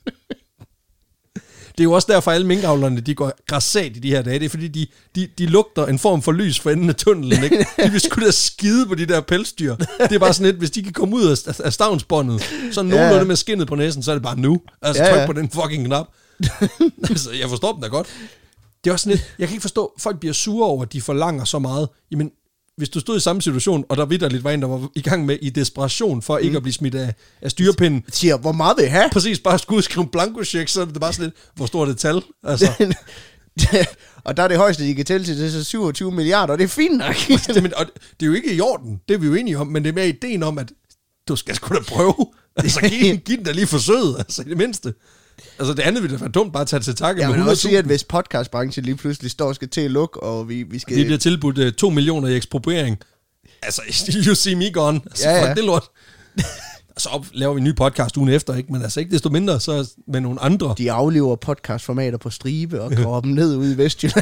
Det er jo også derfor, alle minkavlerne, de går grassat i de her dage. Det er fordi, de lugter en form for lys for enden af tunnelen, ikke? De vil sgu da skide på de der pelsdyr. Det er bare sådan lidt, hvis de kan komme ud af stavnsbåndet, så nogenlunde med skindet på næsen, så er det bare nu. Altså tryk på den fucking knap. Altså, jeg forstår dem da godt. Det er også sådan lidt, jeg kan ikke forstå, folk bliver sure over, at de forlanger så meget. Jamen, hvis du stod i samme situation, og der vitterligt var en, der var i gang med i desperation for ikke at blive smidt af styrepinden. Siger, hvor meget vil I have? Præcis, bare skulle skrive en blankocheck, så er det bare sådan lidt, hvor stort et tal? Altså. Og der er det højeste, de kan tælle til, det er så 27 milliarder, og det er fint nok. Og det er jo ikke i orden, det er vi jo enige om, men det er mere ideen om, at du skal sgu da prøve. Altså, giv den da lige forsøget, altså i det mindste. Altså det andet ville da være dumt bare at tage til takke med 100.000. Jeg vil også sige, at hvis podcastbranchen lige pludselig står og skal til at lukke, og vi skal... Vi bliver tilbudt 2 millioner i ekspropriering. Altså, you see me gone. Altså, fuck det lort. Så laver vi en ny podcast ugen efter, ikke? Men altså ikke desto mindre, så med nogle andre. De aflever podcastformater på stribe og går dem ned ude i Vestjylland.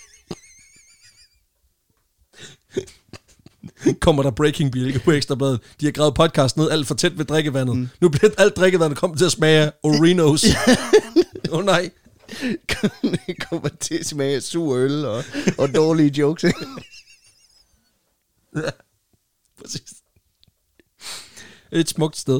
Kommer der breaking beat på Ekstrabladet. De har gravet podcast ned alt for tæt ved drikkevandet. Nu bliver alt drikkevandet kommet til at smage af Orinos. Nej. Det kommer til at smage af sur øl og dårlige jokes. Ja, præcis. Et smukt sted.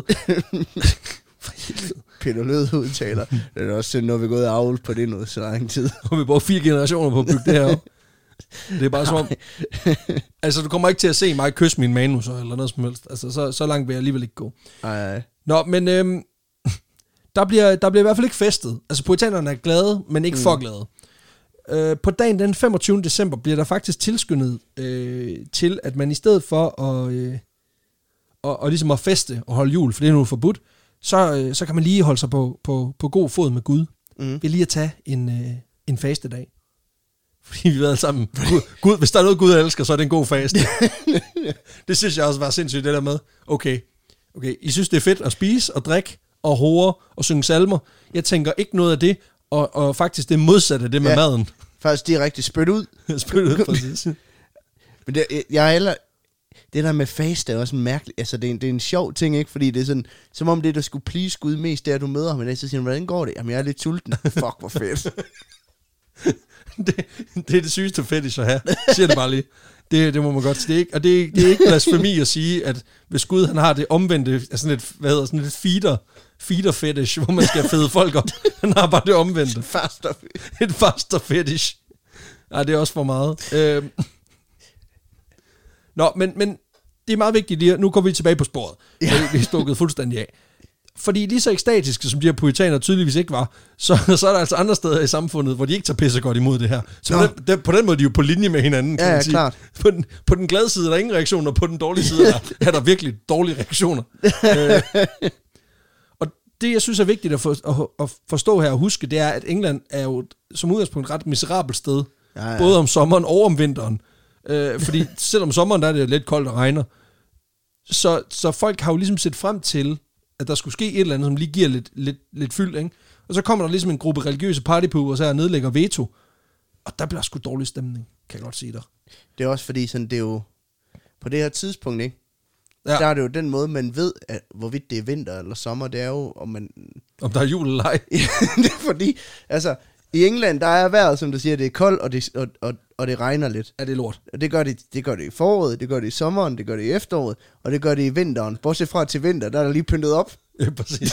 Peter Lød udtaler. Det er også sådan, når vi er gået avl på det noget så lang tid. Og vi bruger 4 generationer på at bygge det her op. Det er bare som om... Altså, du kommer ikke til at se mig kysse min manus eller noget som helst. Altså, så langt vil jeg alligevel ikke gå. Nej. Nå, men der bliver i hvert fald ikke festet. Altså, puritanerne er glade, men ikke for glade. På dagen den 25. december bliver der faktisk tilskyndet til, at man i stedet for at ligesom at feste og holde jul, for det er nu forbudt, så kan man lige holde sig på god fod med Gud. Ved lige at tage en fastedag. Fordi vi ved alle sammen, Gud, hvis der er noget Gud elsker, så er det en god faste. Det synes jeg også var sindssygt, det der med, okay, I synes det er fedt at spise og drikke og hore og synge salmer. Jeg tænker ikke noget af det, og faktisk det modsatte af det med maden. Faktisk direkte spyt ud. Spyt ud, præcis. Men det der med faste er også mærkeligt. Altså, det er en sjov ting, ikke? Fordi det er sådan, som om det, der skulle please Gud mest, det er, at du møder ham i dag, så siger han, hvordan går det? Jamen, jeg er lidt sulten. Fuck, hvor fedt. Det er det sygeste fetish at have, siger det bare lige. Det må man godt sige. Og det er ikke blasfemi at sige, at hvis Gud han har det omvendte, sådan et feeder fetish, hvor man skal fede folk op. Han har bare det omvendte. Et faster fetish. Nej, det er også for meget. Nå, men det er meget vigtigt lige. Nu går vi tilbage på sporet. Vi er stukket fuldstændig af. Fordi lige så ekstatiske, som de her puritaner tydeligvis ikke var, så er der altså andre steder i samfundet, hvor de ikke tager pisse godt imod det her. Så på den måde er de jo på linje med hinanden, kan man sige. Klart. På den glade side er der ingen reaktioner, og på den dårlige side er der virkelig dårlige reaktioner. Og det, jeg synes er vigtigt at forstå her og huske, det er, at England er jo som udgangspunkt et ret miserabelt sted Ja. Både om sommeren og om vinteren. Fordi selvom sommeren, der er det lidt koldt og regner. Så folk har jo ligesom set frem til, at der skulle ske et eller andet, som lige giver lidt fyld, ikke? Og så kommer der ligesom en gruppe religiøse partypooper, og nedlægger veto. Og der bliver sgu dårlig stemning, kan jeg godt sige dig. Det er også fordi, sådan, det er jo på det her tidspunkt, ikke? Ja. Der er det jo den måde, man ved, at hvorvidt det er vinter eller sommer, det er jo, om der er jul eller ej. det er fordi, altså, i England, der er vejret, som du siger, det er koldt, og det regner lidt. Ja, det er lort. Og det gør det i foråret, det gør det i sommeren, det gør det i efteråret, og det gør det i vinteren. Bortset fra til vinter, der er der lige pyntet op. Ja, præcis.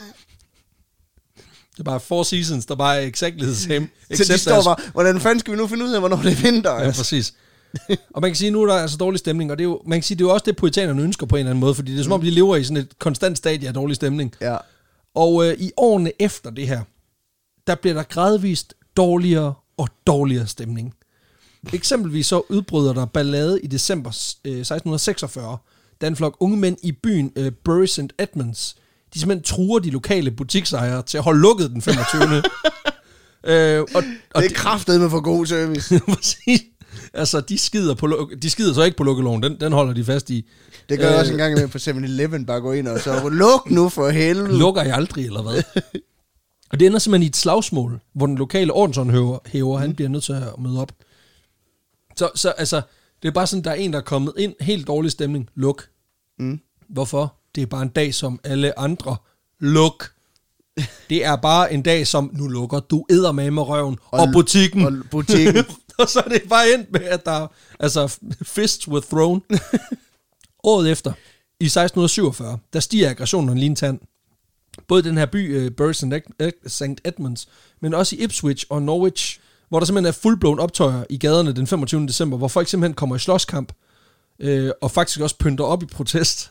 Det er bare 4 seasons, der bare er exactly the same. Så de står bare, hvordan fanden skal vi nu finde ud af, hvornår det er vinter? Ja, præcis. Og man kan sige, nu er der altså dårlig stemning, og det er jo, man kan sige, det er jo også det, puritanerne ønsker på en eller anden måde, fordi det er som om, de lever i sådan et konstant stadie af dårlig stemning. Ja. Og i årene efter det her, der bliver der gradvist dårligere og dårligere stemning. Eksempelvis så udbryder der ballade i december 1646, da en flok unge mænd i byen Bury St. Edmunds, de simpelthen truer de lokale butiksejere til at holde lukket den 25. Og det er kraftedeme for god service. Præcis. Altså, de skider så ikke på lukkeloven, den holder de fast i. Det gør jeg også en gang med på 7-Eleven, bare gå ind og så luk nu for helvede. Lukker jeg aldrig, eller hvad? Og det ender simpelthen i et slagsmål, hvor den lokale ordenshåndhæver, han bliver nødt til at møde op. Så altså, det er bare sådan, der er en, der er kommet ind, helt dårlig stemning, luk. Hvorfor? Det er bare en dag som alle andre. Luk. Det er bare en dag som, nu lukker du eddermame røven og butikken. Og butikken. Og så er det bare endt med, at der altså fists were thrown. Året efter, i 1647, der stiger aggressionen lige en tand. Både den her by, Bury St. Edmunds, men også i Ipswich og Norwich, hvor der simpelthen er fuldblåen optøjer i gaderne den 25. december, hvor folk simpelthen kommer i slåskamp, og faktisk også pynter op i protest.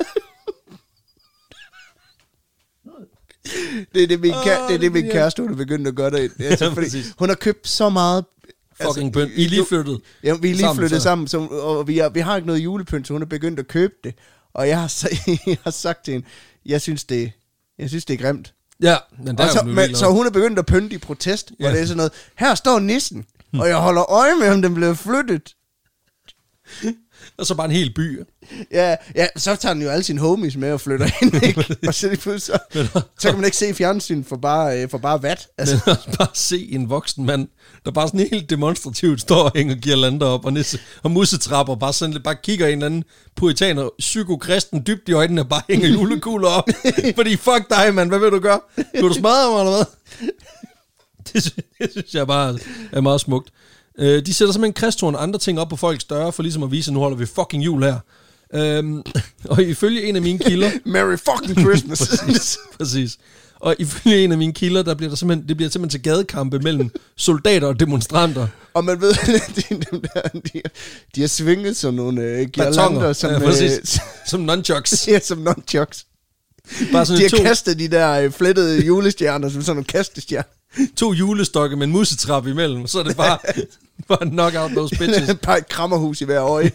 Det er det, min kæreste, hun er begyndt at gøre derinde. Altså, Ja, fordi hun har købt så meget fucking pynt. I er lige flyttet. Ja, vi er lige flyttet sammen, og vi har ikke noget julepynt, så hun er begyndt at købe det. Og jeg har sagt til hende, jeg synes, det er grimt. Ja, men der er så hun er begyndt at pynte i protest, hvor det er sådan noget, her står nissen, og jeg holder øje med, om den bliver flyttet. Og så bare en hel by. Ja, så tager den jo alle sine homies med og flytter ind, ikke? Og så kan man ikke se fjernsyn for bare vat. Altså. Men også bare se en voksen mand, der bare sådan helt demonstrativt står og hænger girlander op og musetrapper, bare sådan lidt, bare kigger en eller anden puritaner, psykokristen dybt i øjnene og bare hænger julekugler op. Fordi fuck dig, mand, hvad vil du gøre? Vil du smadre mig, eller hvad? Det synes jeg bare er meget smukt. De sætter simpelthen kristtorn og andre ting op på folks døre, for ligesom at vise, at nu holder vi fucking jul her. Og ifølge en af mine kilder... Merry fucking Christmas! præcis. Og ifølge en af mine kilder, det bliver simpelthen til gadekampe mellem soldater og demonstranter. Og man ved, de har svinget som nogle girlander. Som nunchucks. Ja, som nunchucks. Bare sådan de har kastet de der flettede julestjerner som sådan nogle kastestjerner. 2 julestokke med en musetrap imellem, så er det bare knock out those bitches. Bare et krammerhus i hver øje.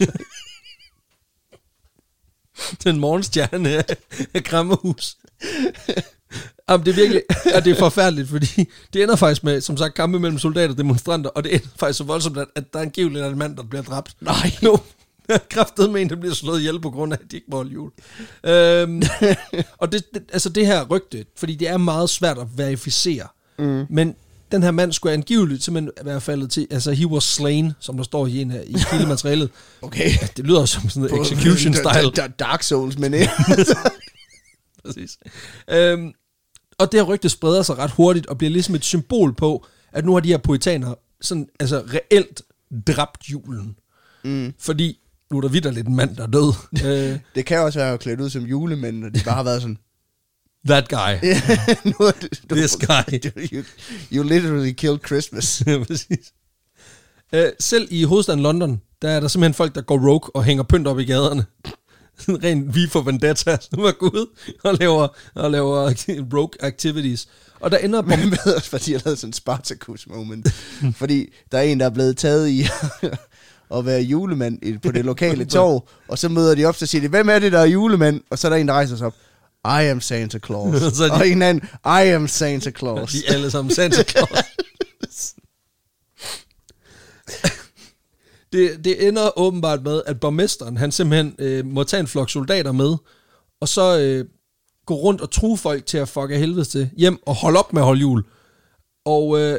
Den morgenstjerne af krammerhus. Jamen, det er virkelig, det er forfærdeligt, fordi det ender faktisk med, som sagt, kampe mellem soldater og demonstranter, og det ender faktisk så voldsomt, at der er angiveligt en mand, der bliver dræbt. Nej. Jo, kraftet med en, der bliver slået ihjel på grund af, at de ikke må holde jul. Og det her rygte, fordi det er meget svært at verificere, men den her mand skulle angiveligt simpelthen være faldet til, altså he was slain, som der står i kildematerialet. Okay. Det lyder som sådan en execution style. Dark Souls, men ikke. Præcis. Og det her rygte spreder sig ret hurtigt, og bliver ligesom et symbol på, at nu har de her puritanere sådan, altså reelt dræbt julen. Fordi nu er der vitterligt en mand, der er død. Det kan også være klædt ud som julemænd, og de bare har været sådan... That guy. This guy. You literally killed Christmas. Præcis. Selv i hovedstaden London, der er der simpelthen folk, der går rogue og hænger pynt op i gaderne. Ren vi for vendetta, som var gud, og laver rogue activities. Og der ender... Men ved også, fordi jeg lavede sådan en Spartacus moment. Fordi der er en, der er blevet taget i at være julemand på det lokale torv, og så møder de op, så siger de, hvem er det, der er julemand? Og så er der en, der rejser sig op. I am Santa Claus. Og en anden, I am Santa Claus. De er alle sammen Santa Claus. Det ender åbenbart med, at borgmesteren, han simpelthen må tage en flok soldater med, og så gå rundt og true folk til at fuck af helvede til hjem og holde op med at holde jul. Og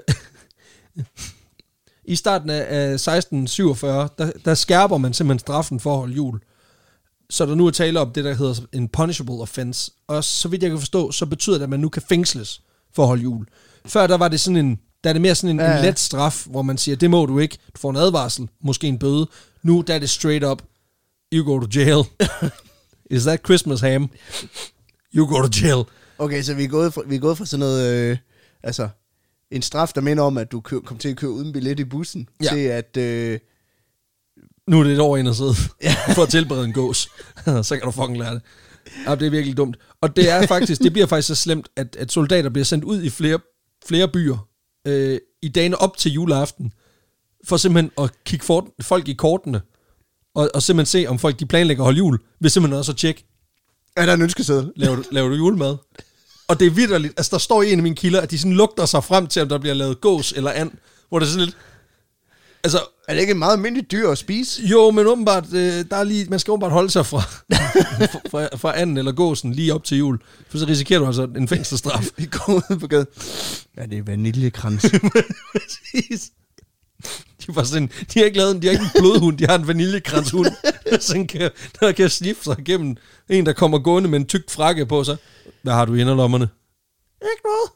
i starten af 1647, der skærper man simpelthen straffen for at holde jul. Så der nu er tale om det, der hedder en punishable offense. Og så vidt jeg kan forstå, så betyder det, at man nu kan fængsles for at holde jul. Før der var det sådan en, der er det mere sådan en let straf, hvor man siger, det må du ikke. Du får en advarsel, måske en bøde. Nu der er det straight up, you go to jail. Is that Christmas ham? You go to jail. Okay, så vi er gået fra sådan noget, altså en straf, der minder om, at du kom til at køre uden billet i bussen, til at... Nu er det et år ind at sidde for at tilberede en gås. Så kan du fucking lære det. Ja, det er virkelig dumt. Og det bliver faktisk så slemt, at soldater bliver sendt ud i flere byer i dagene op til juleaften, for simpelthen at kigge folk i kortene, og simpelthen se, om folk de planlægger at holde jul, ved simpelthen også at tjekke. Er der en ønskeseddel? Laver du julemad? Og det er vitterligt, altså der står i en af mine kilder, at de sådan lugter sig frem til, om der bliver lavet gås eller and, hvor det er sådan lidt... Altså, er det ikke et meget almindeligt dyr at spise? Jo, men åbenbart, man skal åbenbart holde sig fra anden eller gåsen lige op til jul, for så risikerer du altså en fængselsstraf. Vi går ud på gaden. Ja, det er vaniljekrans. Præcis. De har ikke en blodhund, de har en vaniljekranshund, der kan sniffe sig igennem en, der kommer gående med en tyk frakke på sig. Hvad har du i inderlommerne? Ikke noget.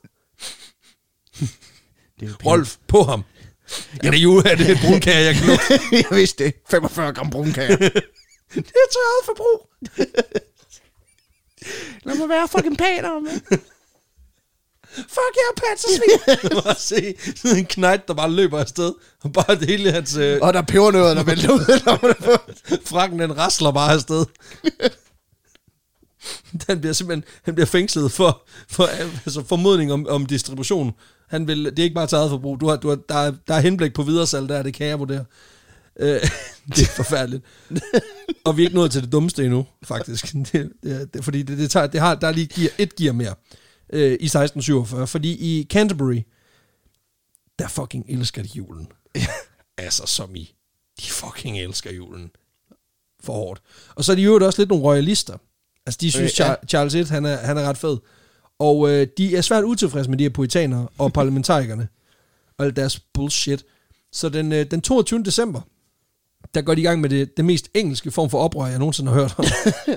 Rolf, på ham. Ja, det er det et brunkager, jeg kan lukke. Jeg vidste det. 45 gram brunkager. Det er til eget forbrug. Lad mig være fucking pater, man. Fuck jer, pansersvin. Bare se sådan en knægt, der bare løber afsted. Og bare det hele hans... Og der er pebernødder, der vælter ud. Frakken, den rasler bare afsted. Han bliver fængslet for altså formodning om distribution. Det er ikke bare til eget forbrug. Der er henblik på videresalg der, det kan jeg vurdere. Det er forfærdeligt. Og vi er ikke nået til det dummeste endnu, faktisk. Fordi der lige et gear mere i 1647. Fordi i Canterbury, der fucking elsker de julen. Altså som i, de fucking elsker julen. For hårdt. Og så er de jo også lidt nogle royalister. Altså de synes, Charles I, han er ret fed. Og de er svært utilfredse med de her puritanere og parlamentarikerne. Og alt deres bullshit. Så den 22. december, der går de i gang med det mest engelske form for oprør, jeg nogensinde har hørt om.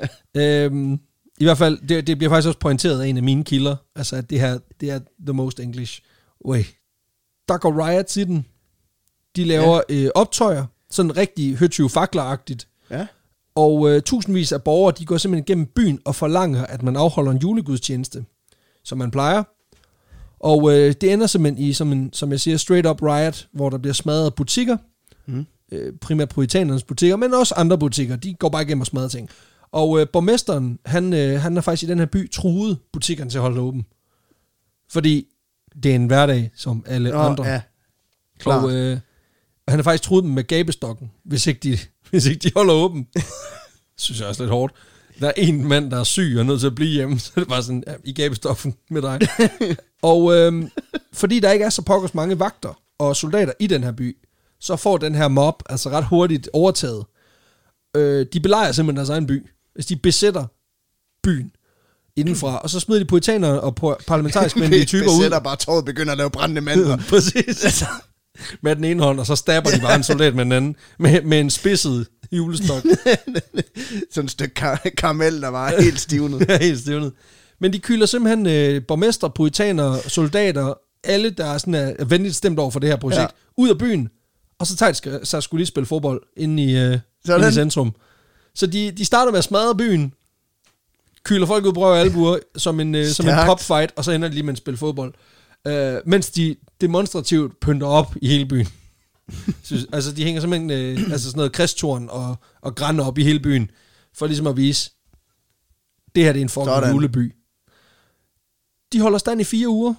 I hvert fald, det bliver faktisk også pointeret af en af mine kilder. Altså, at det her, det er the most English way. Der går riots i den. De laver optøjer. Sådan rigtig høtyve-fakler-agtigt. Ja. Og tusindvis af borgere, de går simpelthen gennem byen og forlanger, at man afholder en julegudstjeneste, som man plejer. Og det ender simpelthen i, som jeg siger, straight up riot, hvor der bliver smadret butikker. Primært puritanernes butikker, men også andre butikker. De går bare igennem og smadrer ting. Og borgmesteren, han er faktisk i den her by truet butikkerne til at holde åben. Fordi det er en hverdag, som alle andre. Ja. Og han har faktisk truet dem med gabestokken, hvis ikke de holder åben. Synes jeg også lidt hårdt. Der er en mand, der er syg og nødt til at blive hjemme, så det er bare sådan, i gabestokken med dig. Og fordi der ikke er så pokkers mange vagter og soldater i den her by, så får den her mob altså ret hurtigt overtaget. De belejrer simpelthen deres egen by. Hvis de besætter byen indenfra, og så smider de puritanere og parlamentarisk venlige typer ud. Besætter bare tåret, begynder at lave brændende mandler. Præcis. Altså. Med den ene hånd, og så stabber de bare en soldat med den anden, med en spidset julestok. Sådan et stykke karamel, der var helt stivnet. Ja, helt stivnet. Men de kylder simpelthen borgmester, puritaner, soldater, alle, der er sådan venligt stemt over for det her projekt, ud af byen, og så tager de sig skulle lige spille fodbold inde i centrum. Så de starter med at smadre byen, kylder folk ud på røv og albuer som en popfight, og så ender de lige med at spille fodbold. Mens de demonstrativt pynter op i hele byen. Altså de hænger simpelthen altså sådan noget kristtorn og grænder op i hele byen, for ligesom at vise, det her det er en fucking juleby. De holder stand i 4 uger.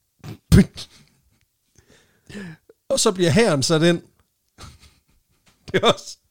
Og så bliver hæren sat ind. Det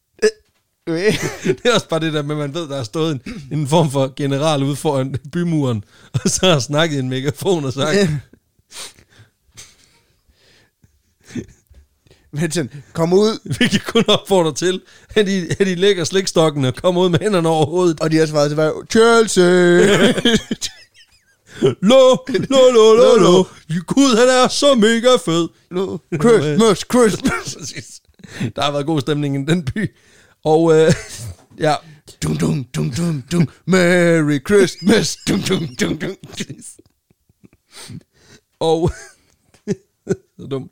er også bare det der med, man ved, der er stået en form for general ude foran bymuren, og så har snakket i en megafon og sagt... Men sådan, kom ud. Vi kan kun opfordre til, at de lægger slikstokkene, kommer ud med hænderne over hovedet. Og de har svaret tilbage, Chelsea! Lo. Gud, han er så mega fed. Christmas. Præcis. Der har været god stemning i den by. Og ja. Dum. Merry Christmas. Dum. Og så dumt.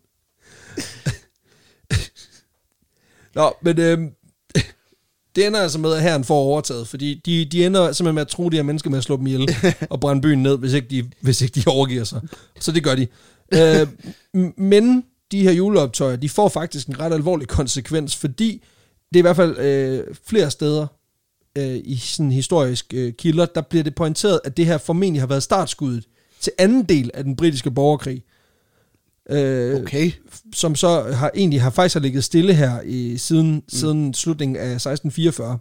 Nå, men det ender altså med, at herren får overtaget, fordi de ender simpelthen med at tro de her mennesker med at slå dem ihjel og brænde byen ned, hvis ikke de overgiver sig. Så det gør de. Men de her juleoptøjer, de får faktisk en ret alvorlig konsekvens, fordi det er i hvert fald flere steder i sådan historiske kilder, der bliver det pointeret, at det her formentlig har været startskuddet til anden del af den britiske borgerkrig. Okay. Som så har faktisk ligget stille her siden slutningen af 1644.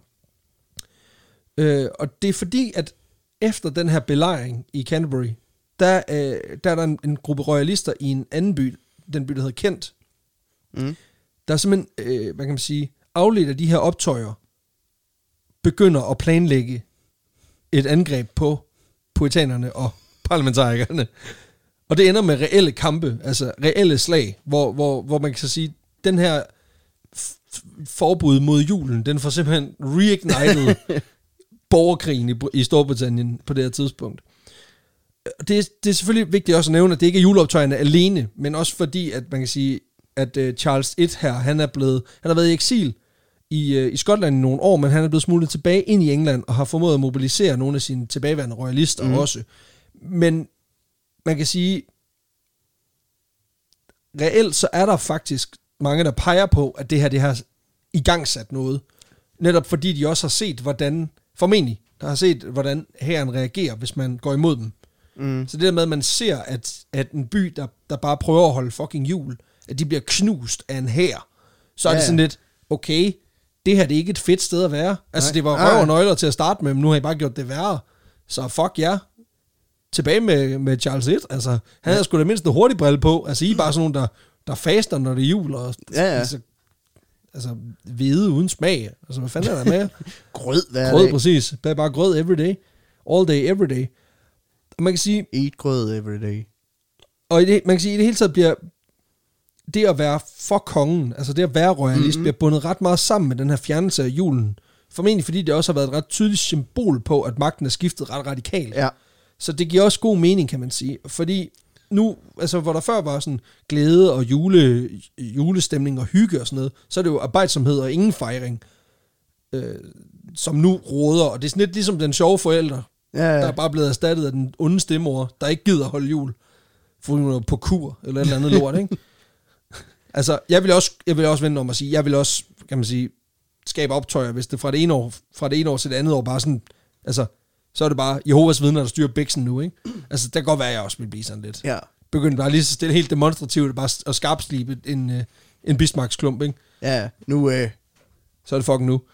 Og det er fordi, at efter den her belejring i Canterbury, der er der en gruppe royalister i en anden by, den by, der hedder Kent, der er simpelthen, hvad kan man sige, afledt af de her optøjer, begynder at planlægge et angreb på puritanerne og parlamentarikerne. Og det ender med reelle kampe, altså reelle slag, hvor man kan så sige, den her forbud mod julen, den får simpelthen reignited borgerkrigen i Storbritannien på det her tidspunkt. Det er selvfølgelig vigtigt også at nævne, at det ikke er juleoptøjerne alene, men også fordi, at man kan sige, at Charles I her, han har været i eksil i Skotland i nogle år, men han er blevet smuglet tilbage ind i England og har formået at mobilisere nogle af sine tilbageværende royalister også. Men man kan sige, reelt så er der faktisk mange, der peger på, at det har igangsat noget. Netop fordi de også har set, hvordan hæren reagerer, hvis man går imod dem. Så det der med, at man ser, at en by, der bare prøver at holde fucking jul, at de bliver knust af en hær, så er det sådan lidt, okay, det her det er ikke et fedt sted at være. Altså, det var røv og nøgler til at starte med, men nu har I bare gjort det værre. Så fuck ja. Tilbage med Charles I. Altså, han havde sgu da mindst en hurtig brille på. Altså, I er bare sådan nogle, der faster, når det er jul. Og, altså, hvide uden smag. Altså, hvad fanden er der med? Grød hver Grød, dag. præcis. Bare grød every day. All day, every day. Og man kan sige... Eat grød every day. Og man kan sige, i det hele taget bliver det at være for kongen, altså det at være royalist, bliver bundet ret meget sammen med den her fjernelse af julen. Formentlig fordi det også har været et ret tydeligt symbol på, at magten er skiftet ret radikalt. Ja. Så det giver også god mening, kan man sige. Fordi nu, altså hvor der før var sådan glæde og julestemning og hygge og sådan noget, så er det jo arbejdsomhed og ingen fejring, som nu råder. Og det er sådan lidt ligesom den sjove forælder, der er bare blevet erstattet af den onde stemmor, der ikke gider holde jul. For hun er på kur, eller et eller andet lort, ikke? Altså, jeg vil også vende om at sige, jeg vil også, kan man sige, skabe optøjer, hvis det fra det ene år til det andet år bare sådan, altså, så er det bare Jehovas vidner, der styrer biksen nu, ikke? Altså, det kan godt være, at jeg også vil blive sådan lidt. Ja. Begyndte bare lige så stille, helt demonstrativt, bare at skarpslibe en Bismarcksklump, ikke? Ja, nu... Så er det fucking nu.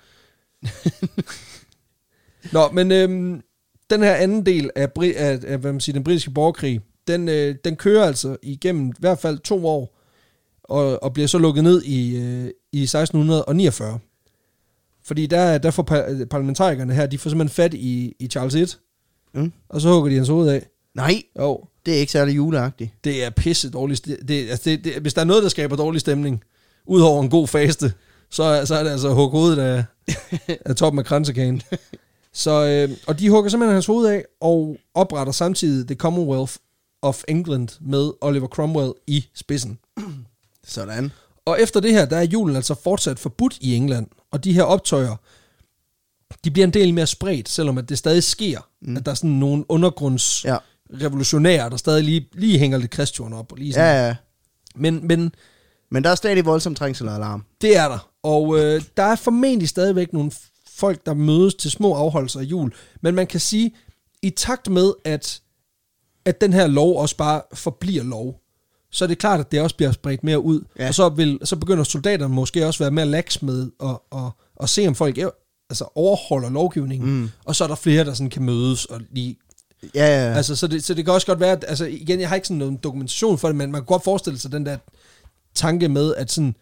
Nå, men den her anden del af hvad man siger, den britiske borgerkrig, den kører altså igennem i hvert fald 2 år, og bliver så lukket ned i 1649. Fordi der får parlamentarikerne her, de får simpelthen fat i Charles I, og så hugger de hans hoved af. Nej, jo. Det er ikke særlig juleagtigt. Det er pisse dårligt. Hvis der er noget, der skaber dårlig stemning, udover en god faste, så er det altså at hugge hovedet af toppen af kransekagen. Så, og de hugger simpelthen hans hoved af, og opretter samtidig The Commonwealth of England med Oliver Cromwell i spidsen. Sådan. Og efter det her, der er julen altså fortsat forbudt i England, og de her optøjer, de bliver en del mere spredt, selvom at det stadig sker, at der er sådan nogle undergrundsrevolutionærer, der stadig lige hænger lidt kristjorden op. Og lige sådan. Ja. Men der er stadig voldsom trængsel og alarm. Det er der, og der er formentlig stadigvæk nogle folk, der mødes til små afholdelser af jul, men man kan sige, i takt med, at den her lov også bare forbliver lov, så er det klart, at det også bliver spredt mere ud. Ja. Og så begynder soldaterne måske også at være mere lax med at se, om folk overholder lovgivningen. Og så er der flere, der sådan kan mødes og lige... Ja. Altså, så det kan også godt være, at, altså igen, jeg har ikke sådan nogen dokumentation for det, men man kan godt forestille sig den der tanke med, at sådan,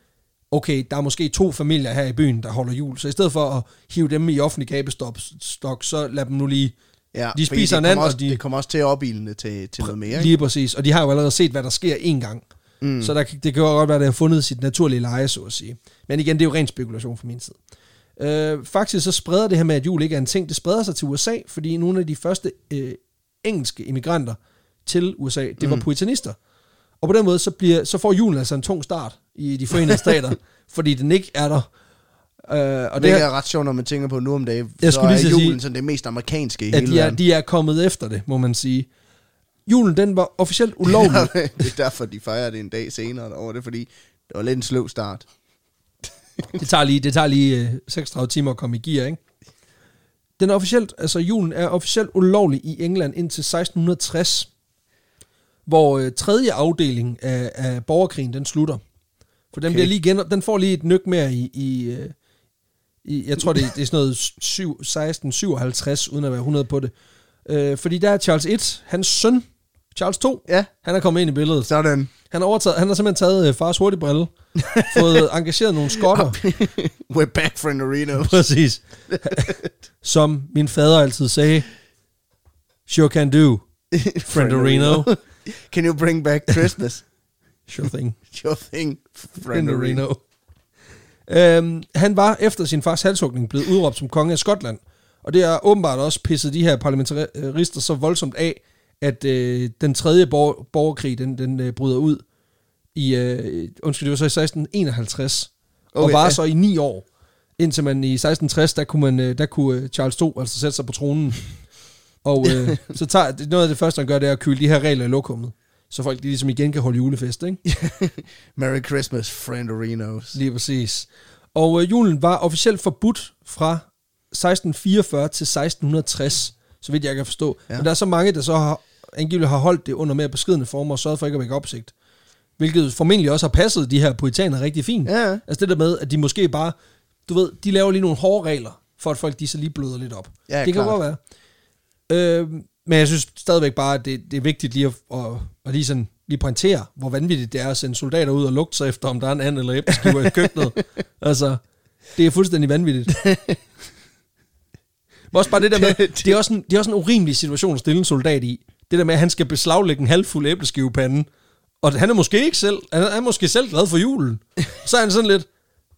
okay, der er måske 2 familier her i byen, der holder jul, så i stedet for at hive dem i offentlig gabestok, så lad dem nu lige... Ja, de spiser en anden, og det kommer også til at opildne til noget mere, ikke? Lige præcis, og de har jo allerede set, hvad der sker en gang. Så det kan jo godt være, at det har fundet sit naturlige leje, så at sige. Men igen, det er jo ren spekulation fra min side. Faktisk så spreder det her med, at jul ikke er en ting, det spreder sig til USA, fordi nogle af de første engelske immigranter til USA, det var puritanister. Og på den måde, så får julen altså en tung start i de Forenede Stater, fordi den ikke er der. Og det er ret sjovt, når man tænker på nu om dagen, så er julen sådan det mest amerikanske i hele verden. De er kommet efter det, må man sige. Julen, den var officielt ulovlig. Ja, det er derfor, de fejrer det en dag senere over det, fordi det var lidt en sløv start. Det tager lige 36 timer at komme i gear, ikke? Den er officielt, altså julen er officielt ulovlig i England indtil 1660, hvor tredje afdeling af borgerkrigen, den slutter. For den, bliver den får lige et nyk mere i jeg tror, det er sådan noget 1657, uden at være 100 på det. Fordi der er Charles 1, hans søn, Charles 2, ja. Han er kommet ind i billedet. Sådan. Han har simpelthen taget fars hurtigbrille, fået engageret nogle skotter. We're back, Frienderinos. Præcis. Som min fader altid sagde, sure can do, Frienderino. Can you bring back Christmas? Sure thing. Sure thing, Frienderino. Han var efter sin fars halshugning blevet udråbt som konge af Skotland, og det har åbenbart også pisset de her parlamentarister så voldsomt af, at den tredje borgerkrig, den bryder ud i, det var så i 1651, okay, og var så i 9 år, indtil man i 1660, der kunne Charles 2 altså sætte sig på tronen. Og så tager noget af det første, han gør, det er at køle de her regler i lokummet, så folk ligesom igen kan holde julefest, ikke? Merry Christmas, Frienderinos. Lige præcis. Og julen var officielt forbudt fra 1644 til 1660, så vidt jeg kan forstå. Ja. Men der er så mange, der så angiveligt har holdt det under mere beskedne former og sørget for ikke at vække opsigt. Hvilket formentlig også har passet de her puritaner rigtig fint. Ja. Altså det der med, at de måske bare, du ved, de laver lige nogle hårde regler, for at folk de så lige bløder lidt op. Ja, det kan godt være. Men jeg synes stadigvæk bare, at det er vigtigt lige at lige pointere, hvor vanvittigt det er at sende soldater ud og lugte sig efter, om der er en and eller æbleskiver i køkkenet. Altså, det er fuldstændig vanvittigt. Men også bare det der med, det er også en urimelig situation at stille en soldat i. Det der med, at han skal beslaglægge en halvfuld æbleskivepande, og han er måske ikke selv, han er måske selv glad for julen. Så er han sådan lidt...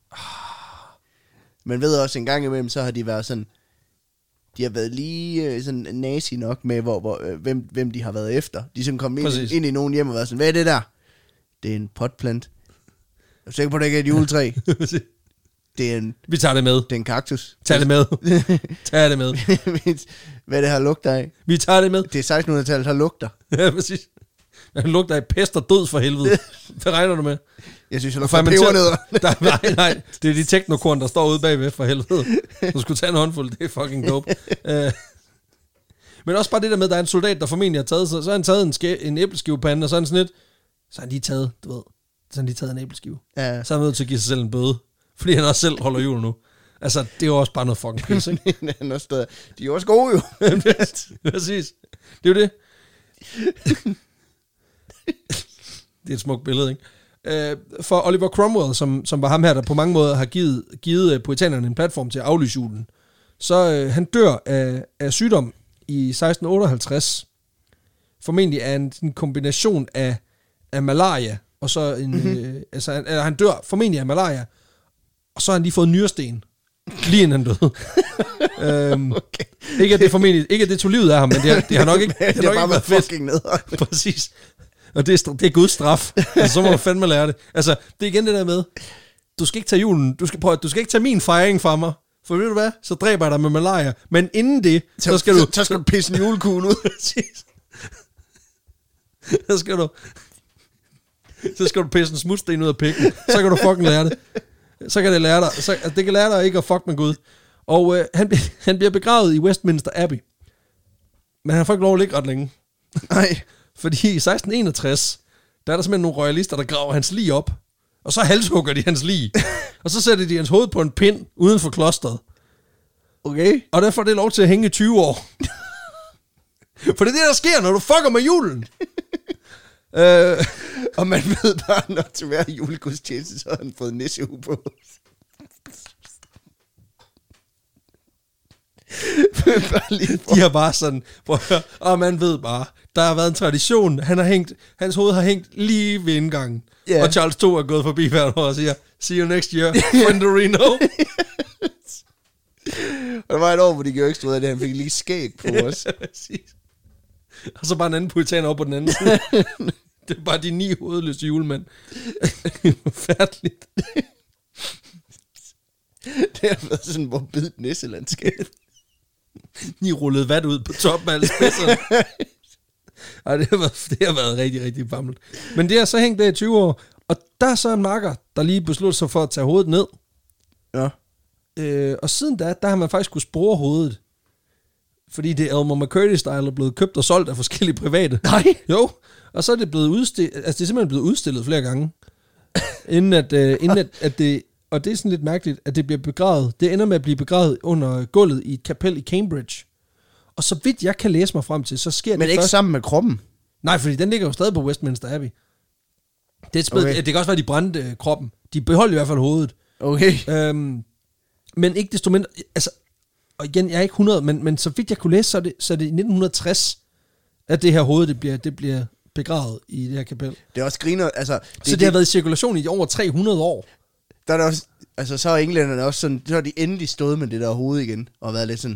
Men ved også, en gang imellem, så har de været sådan... De har været lige sådan nazi nok med, hvem de har været efter. De er sådan kommet ind i nogen hjem og været sådan, hvad er det der? Det er en potplant. Jeg er sikker på, at det ikke er et juletræ. Det er en... Vi tager det med. Det er en kaktus. Tag det med. Tag det med. Hvad det har lugter af? Vi tager det med. Det er 1600-tallet, har lugter. Ja, præcis. Han lugter af pest og død for helvede. Hvad regner du med? Jeg synes, jeg lugter pebernødder. Nej, det er de teknokorn, der står ude bagved for helvede. Du skulle tage en håndfuld, det er fucking dope. Men også bare det der med, at der er en soldat, der formentlig har taget, så har han taget en æbleskivepande, og så er han sådan lidt, så har han lige taget, du ved, så har han lige taget en æbleskive. Ja. Så er han nødt til at give sig selv en bøde, fordi han også selv holder jul nu. Altså, det er jo også bare noget fucking pis, ikke? De er jo også gode, jo. Præcis. Det er jo det. Det er et smukt billede, ikke? For Oliver Cromwell, som var ham her, der på mange måder har givet puritanerne en platform til at aflyse julen, så han dør af sygdom i 1658. Formentlig er en kombination af malaria, og så han dør formentlig af malaria, og så har han lige fået nyresten, lige inden han døde. Okay. Ikke at det tog livet af ham, men det har nok ikke det har bare været fucking nederen. Præcis. Og det er Guds straf. Altså, så må du fandme lære det. Altså, det er igen det der med, du skal ikke tage julen, du skal ikke tage min fejring fra mig, for ved du hvad, så dræber jeg dig med malaria. Men inden det, så skal du pisse en julekugle ud. Præcis. Så skal du pisse en smutsten ud af pikken. Så kan du fucking lære det. Så kan det lære dig. Det kan lære dig ikke at fuck med Gud. Og han bliver begravet i Westminster Abbey. Men han får ikke lov at ligge ret længe. Nej. Fordi i 1661, der er der simpelthen nogle royalister, der graver hans lig op. Og så halshugger de hans lig. Og så sætter de hans hoved på en pind uden for klosteret. Okay. Og derfor er det lov til at hænge i 20 år. For det er det, der sker, når du fucker med julen. Og man ved bare, når til hver julegudstjeneste, så har han fået nissehue på. De har bare sådan, og man ved bare, der har været en tradition, hans hoved har hængt lige ved indgangen, og Charles 2 er gået forbi hvert år og siger, see you next year, Fenderino. Og der var et år, hvor de gjorde ekstra ud af det, han fik lige skæg på os. Og så bare en anden puritaner op på den anden side. Det er bare de 9 hovedløse julemænd. Færdeligt. Det har været sådan et morbidt nisselandskab. 9 rullede vat ud på toppen af alle spidserne. Ej, det har været rigtig, rigtig bammelt. Men det har så hængt der i 20 år, og der er så en makker, der lige beslutter sig for at tage hovedet ned. Ja. Og siden da har man faktisk kunne spore hovedet. Fordi det Elmer McCurdy-style er blevet købt og solgt af forskellige private. Nej. Jo, og så er det blevet udstillet, altså det er simpelthen blevet udstillet flere gange. inden at det, og det er sådan lidt mærkeligt, at det bliver begravet. Det ender med at blive begravet under gulvet i et kapel i Cambridge. Og så vidt jeg kan læse mig frem til, så sker det men ikke først sammen med kroppen? Nej, fordi den ligger jo stadig på Westminster Abbey. Det kan også være, de brændte kroppen. De beholdt i hvert fald hovedet. Okay. Men ikke desto mindre, altså, og igen, jeg er ikke 100, men så vidt jeg kunne læse, så er det i 1960, at det her hoved, det bliver begravet i det her kapel. Det er også griner, altså... Så det har været i cirkulation i over 300 år. Der er der også, altså så er englænderne også sådan, så har de endelig stået med det der hoved igen, og været lidt sådan...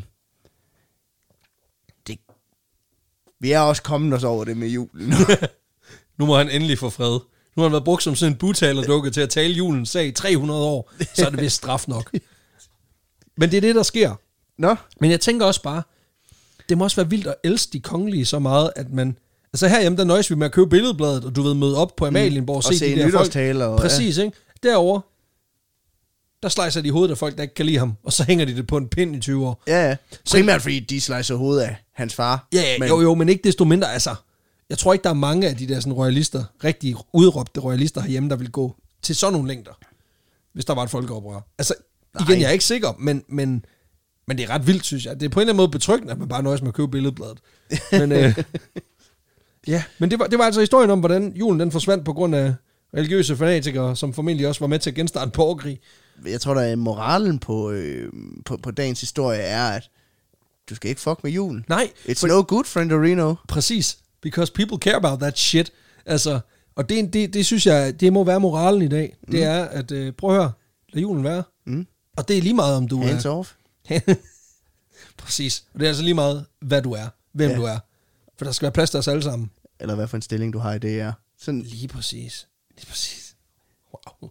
Vi er også kommet os over det med julen. Nu må han endelig få fred. Nu har han været brugt som sådan en butalerdukke til at tale julens sag i 300 år, så er det vist straf nok. Men det er det, der sker. Nå? Men jeg tænker også bare, det må også være vildt at elske de kongelige så meget, at man... Altså herhjemme, der nøjes vi med at købe billedbladet, og du ved, møde op på Amalienborg og se de der folk. Præcis, ikke? Derovre, der slicer de hovedet af folk, der ikke kan lide ham, og så hænger de det på en pind i 20 år. Ja, ja. Primært fordi de slicer hovedet af hans far. Ja, men... Jo, men ikke desto mindre, altså... Jeg tror ikke, der er mange af de der sådan royalister, rigtig udråbte royalister herhjemme, der vil gå til sådan nogle længder, hvis der var et folkeoprør. Altså, igen, jeg er ikke sikker, men det er ret vildt, synes jeg. Det er på en eller anden måde betryggende, at man bare nøjes med at købe billedbladet. Men, ja, men det var altså historien om, hvordan julen den forsvandt på grund af religiøse fanatikere, som formentlig også var med til at genstarte borgerkrig. Jeg tror, der er moralen på dagens historie er, at du skal ikke fuck med julen. Nej. It's no good, Fenderino. Præcis. Because people care about that shit. Altså, og det synes jeg, det må være moralen i dag. Det er, at prøv at høre, lad julen være. Og det er lige meget, om du hands off. Præcis. Og det er altså lige meget, hvad du er. Hvem du er. For der skal være plads til os alle sammen. Eller hvad for en stilling du har i det er. Sådan. Lige præcis. Wow.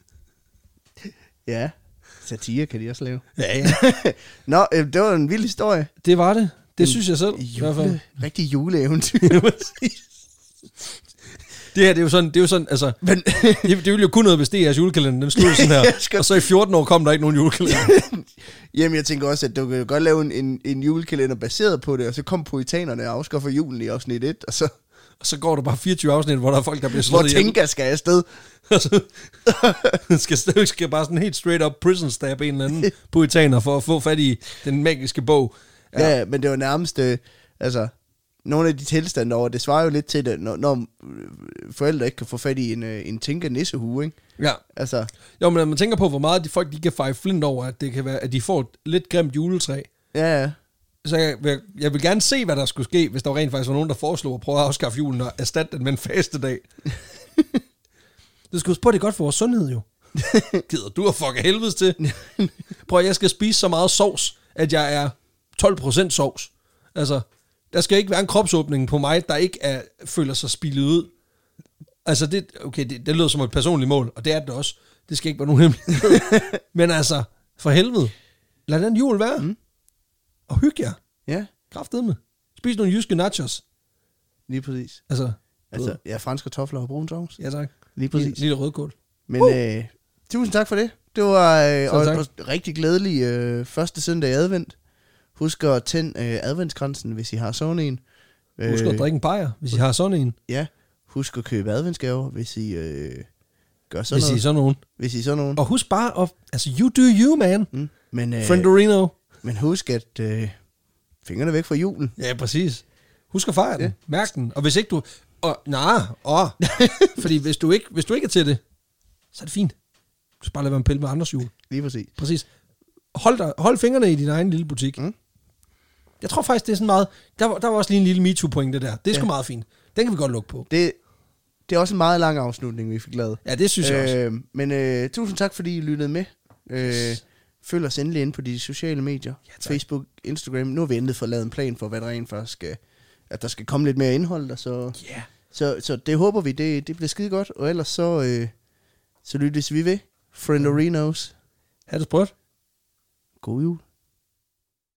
Ja. Satire kan de også lave. Ja. Nå, det var en vild historie. Det var det. Det synes jeg selv. I hvert fald. Rigtig juleeventyr. Det her, det er jo sådan, altså, men, det ville jo kun noget, hvis det er jeres julekalender, den stod sådan her, og så i 14 år kom der ikke nogen julekalender. Jamen, jeg tænker også, at du kan godt lave en julekalender baseret på det, og så kom puritanerne og afskaffer julen i afsnit 1, og så går der bare 24 afsnit, hvor der er folk, der bliver slået ihjel. Hvor Tinka skal afsted. skal bare sådan helt straight up prison stab en eller anden puritaner for at få fat i den magiske bog. Ja, men det var nærmest, altså... Nogle af de tilstande over, det svarer jo lidt til det, når forældre ikke kan få fat i en Tinka nissehue, ikke? Ja. Altså. Jo, men når man tænker på, hvor meget de folk, de kan feje flint over, at det kan være, at de får et lidt grimt juletræ. Ja. Så jeg vil gerne se, hvad der skulle ske, hvis der rent faktisk var nogen, der foreslog at prøve at afskaffe julen og erstatte den med en fastedag. Det skal huske på, det er godt for vores sundhed, jo. Gider du at fuck af helvedes til? Prøv, jeg skal spise så meget sovs, at jeg er 12% sovs. Altså... Der skal ikke være en kropsåbning på mig, der ikke føler sig spillet ud. Altså, det lyder som et personligt mål, og det er det også. Det skal ikke være nogen hemmelighed. Men altså, for helvede. Lad den jul være. Og hygge jer. Ja. Kraftedeme. Spis nogle jyske nachos. Lige præcis. Altså ja, franske kartofler og brun sovs. Ja, tak. Lige præcis. Lille rødkål. Men tusind tak for det. Det var og rigtig glædelig første søndag i advent. Husk at tænde adventskransen, hvis I har sådan en. Husk at drikke en bajer, hvis I har sådan en. Ja. Husk at købe adventsgaver, hvis I gør sådan noget. Hvis I er sådan nogen. Og husk bare, altså you do you, man. Men, Fenderino. Men husk at fingrene væk fra julen. Ja, præcis. Husk at fejre den. Mærk den. Og hvis ikke du... Fordi hvis du ikke er til det, så er det fint. Du skal bare lade være en pille med andres jul. Lige præcis. Præcis. Hold fingrene i din egen lille butik. Jeg tror faktisk, det er sådan meget... Der var også lige en lille MeToo-pointe der. Det er sgu meget fint. Den kan vi godt lukke på. Det er også en meget lang afslutning, vi fik lavet. Ja, det synes jeg også. Men tusind tak, fordi I lyttede med. Følg os endelig inde på de sociale medier. Ja, Facebook, Instagram. Nu har vi endelig fået lavet en plan for, hvad der rent faktisk skal... At der skal komme lidt mere indhold der, så det håber vi, det bliver skide godt. Og ellers så lyttes vi ved. Friendorinos. Ha' det sprødt. God jul.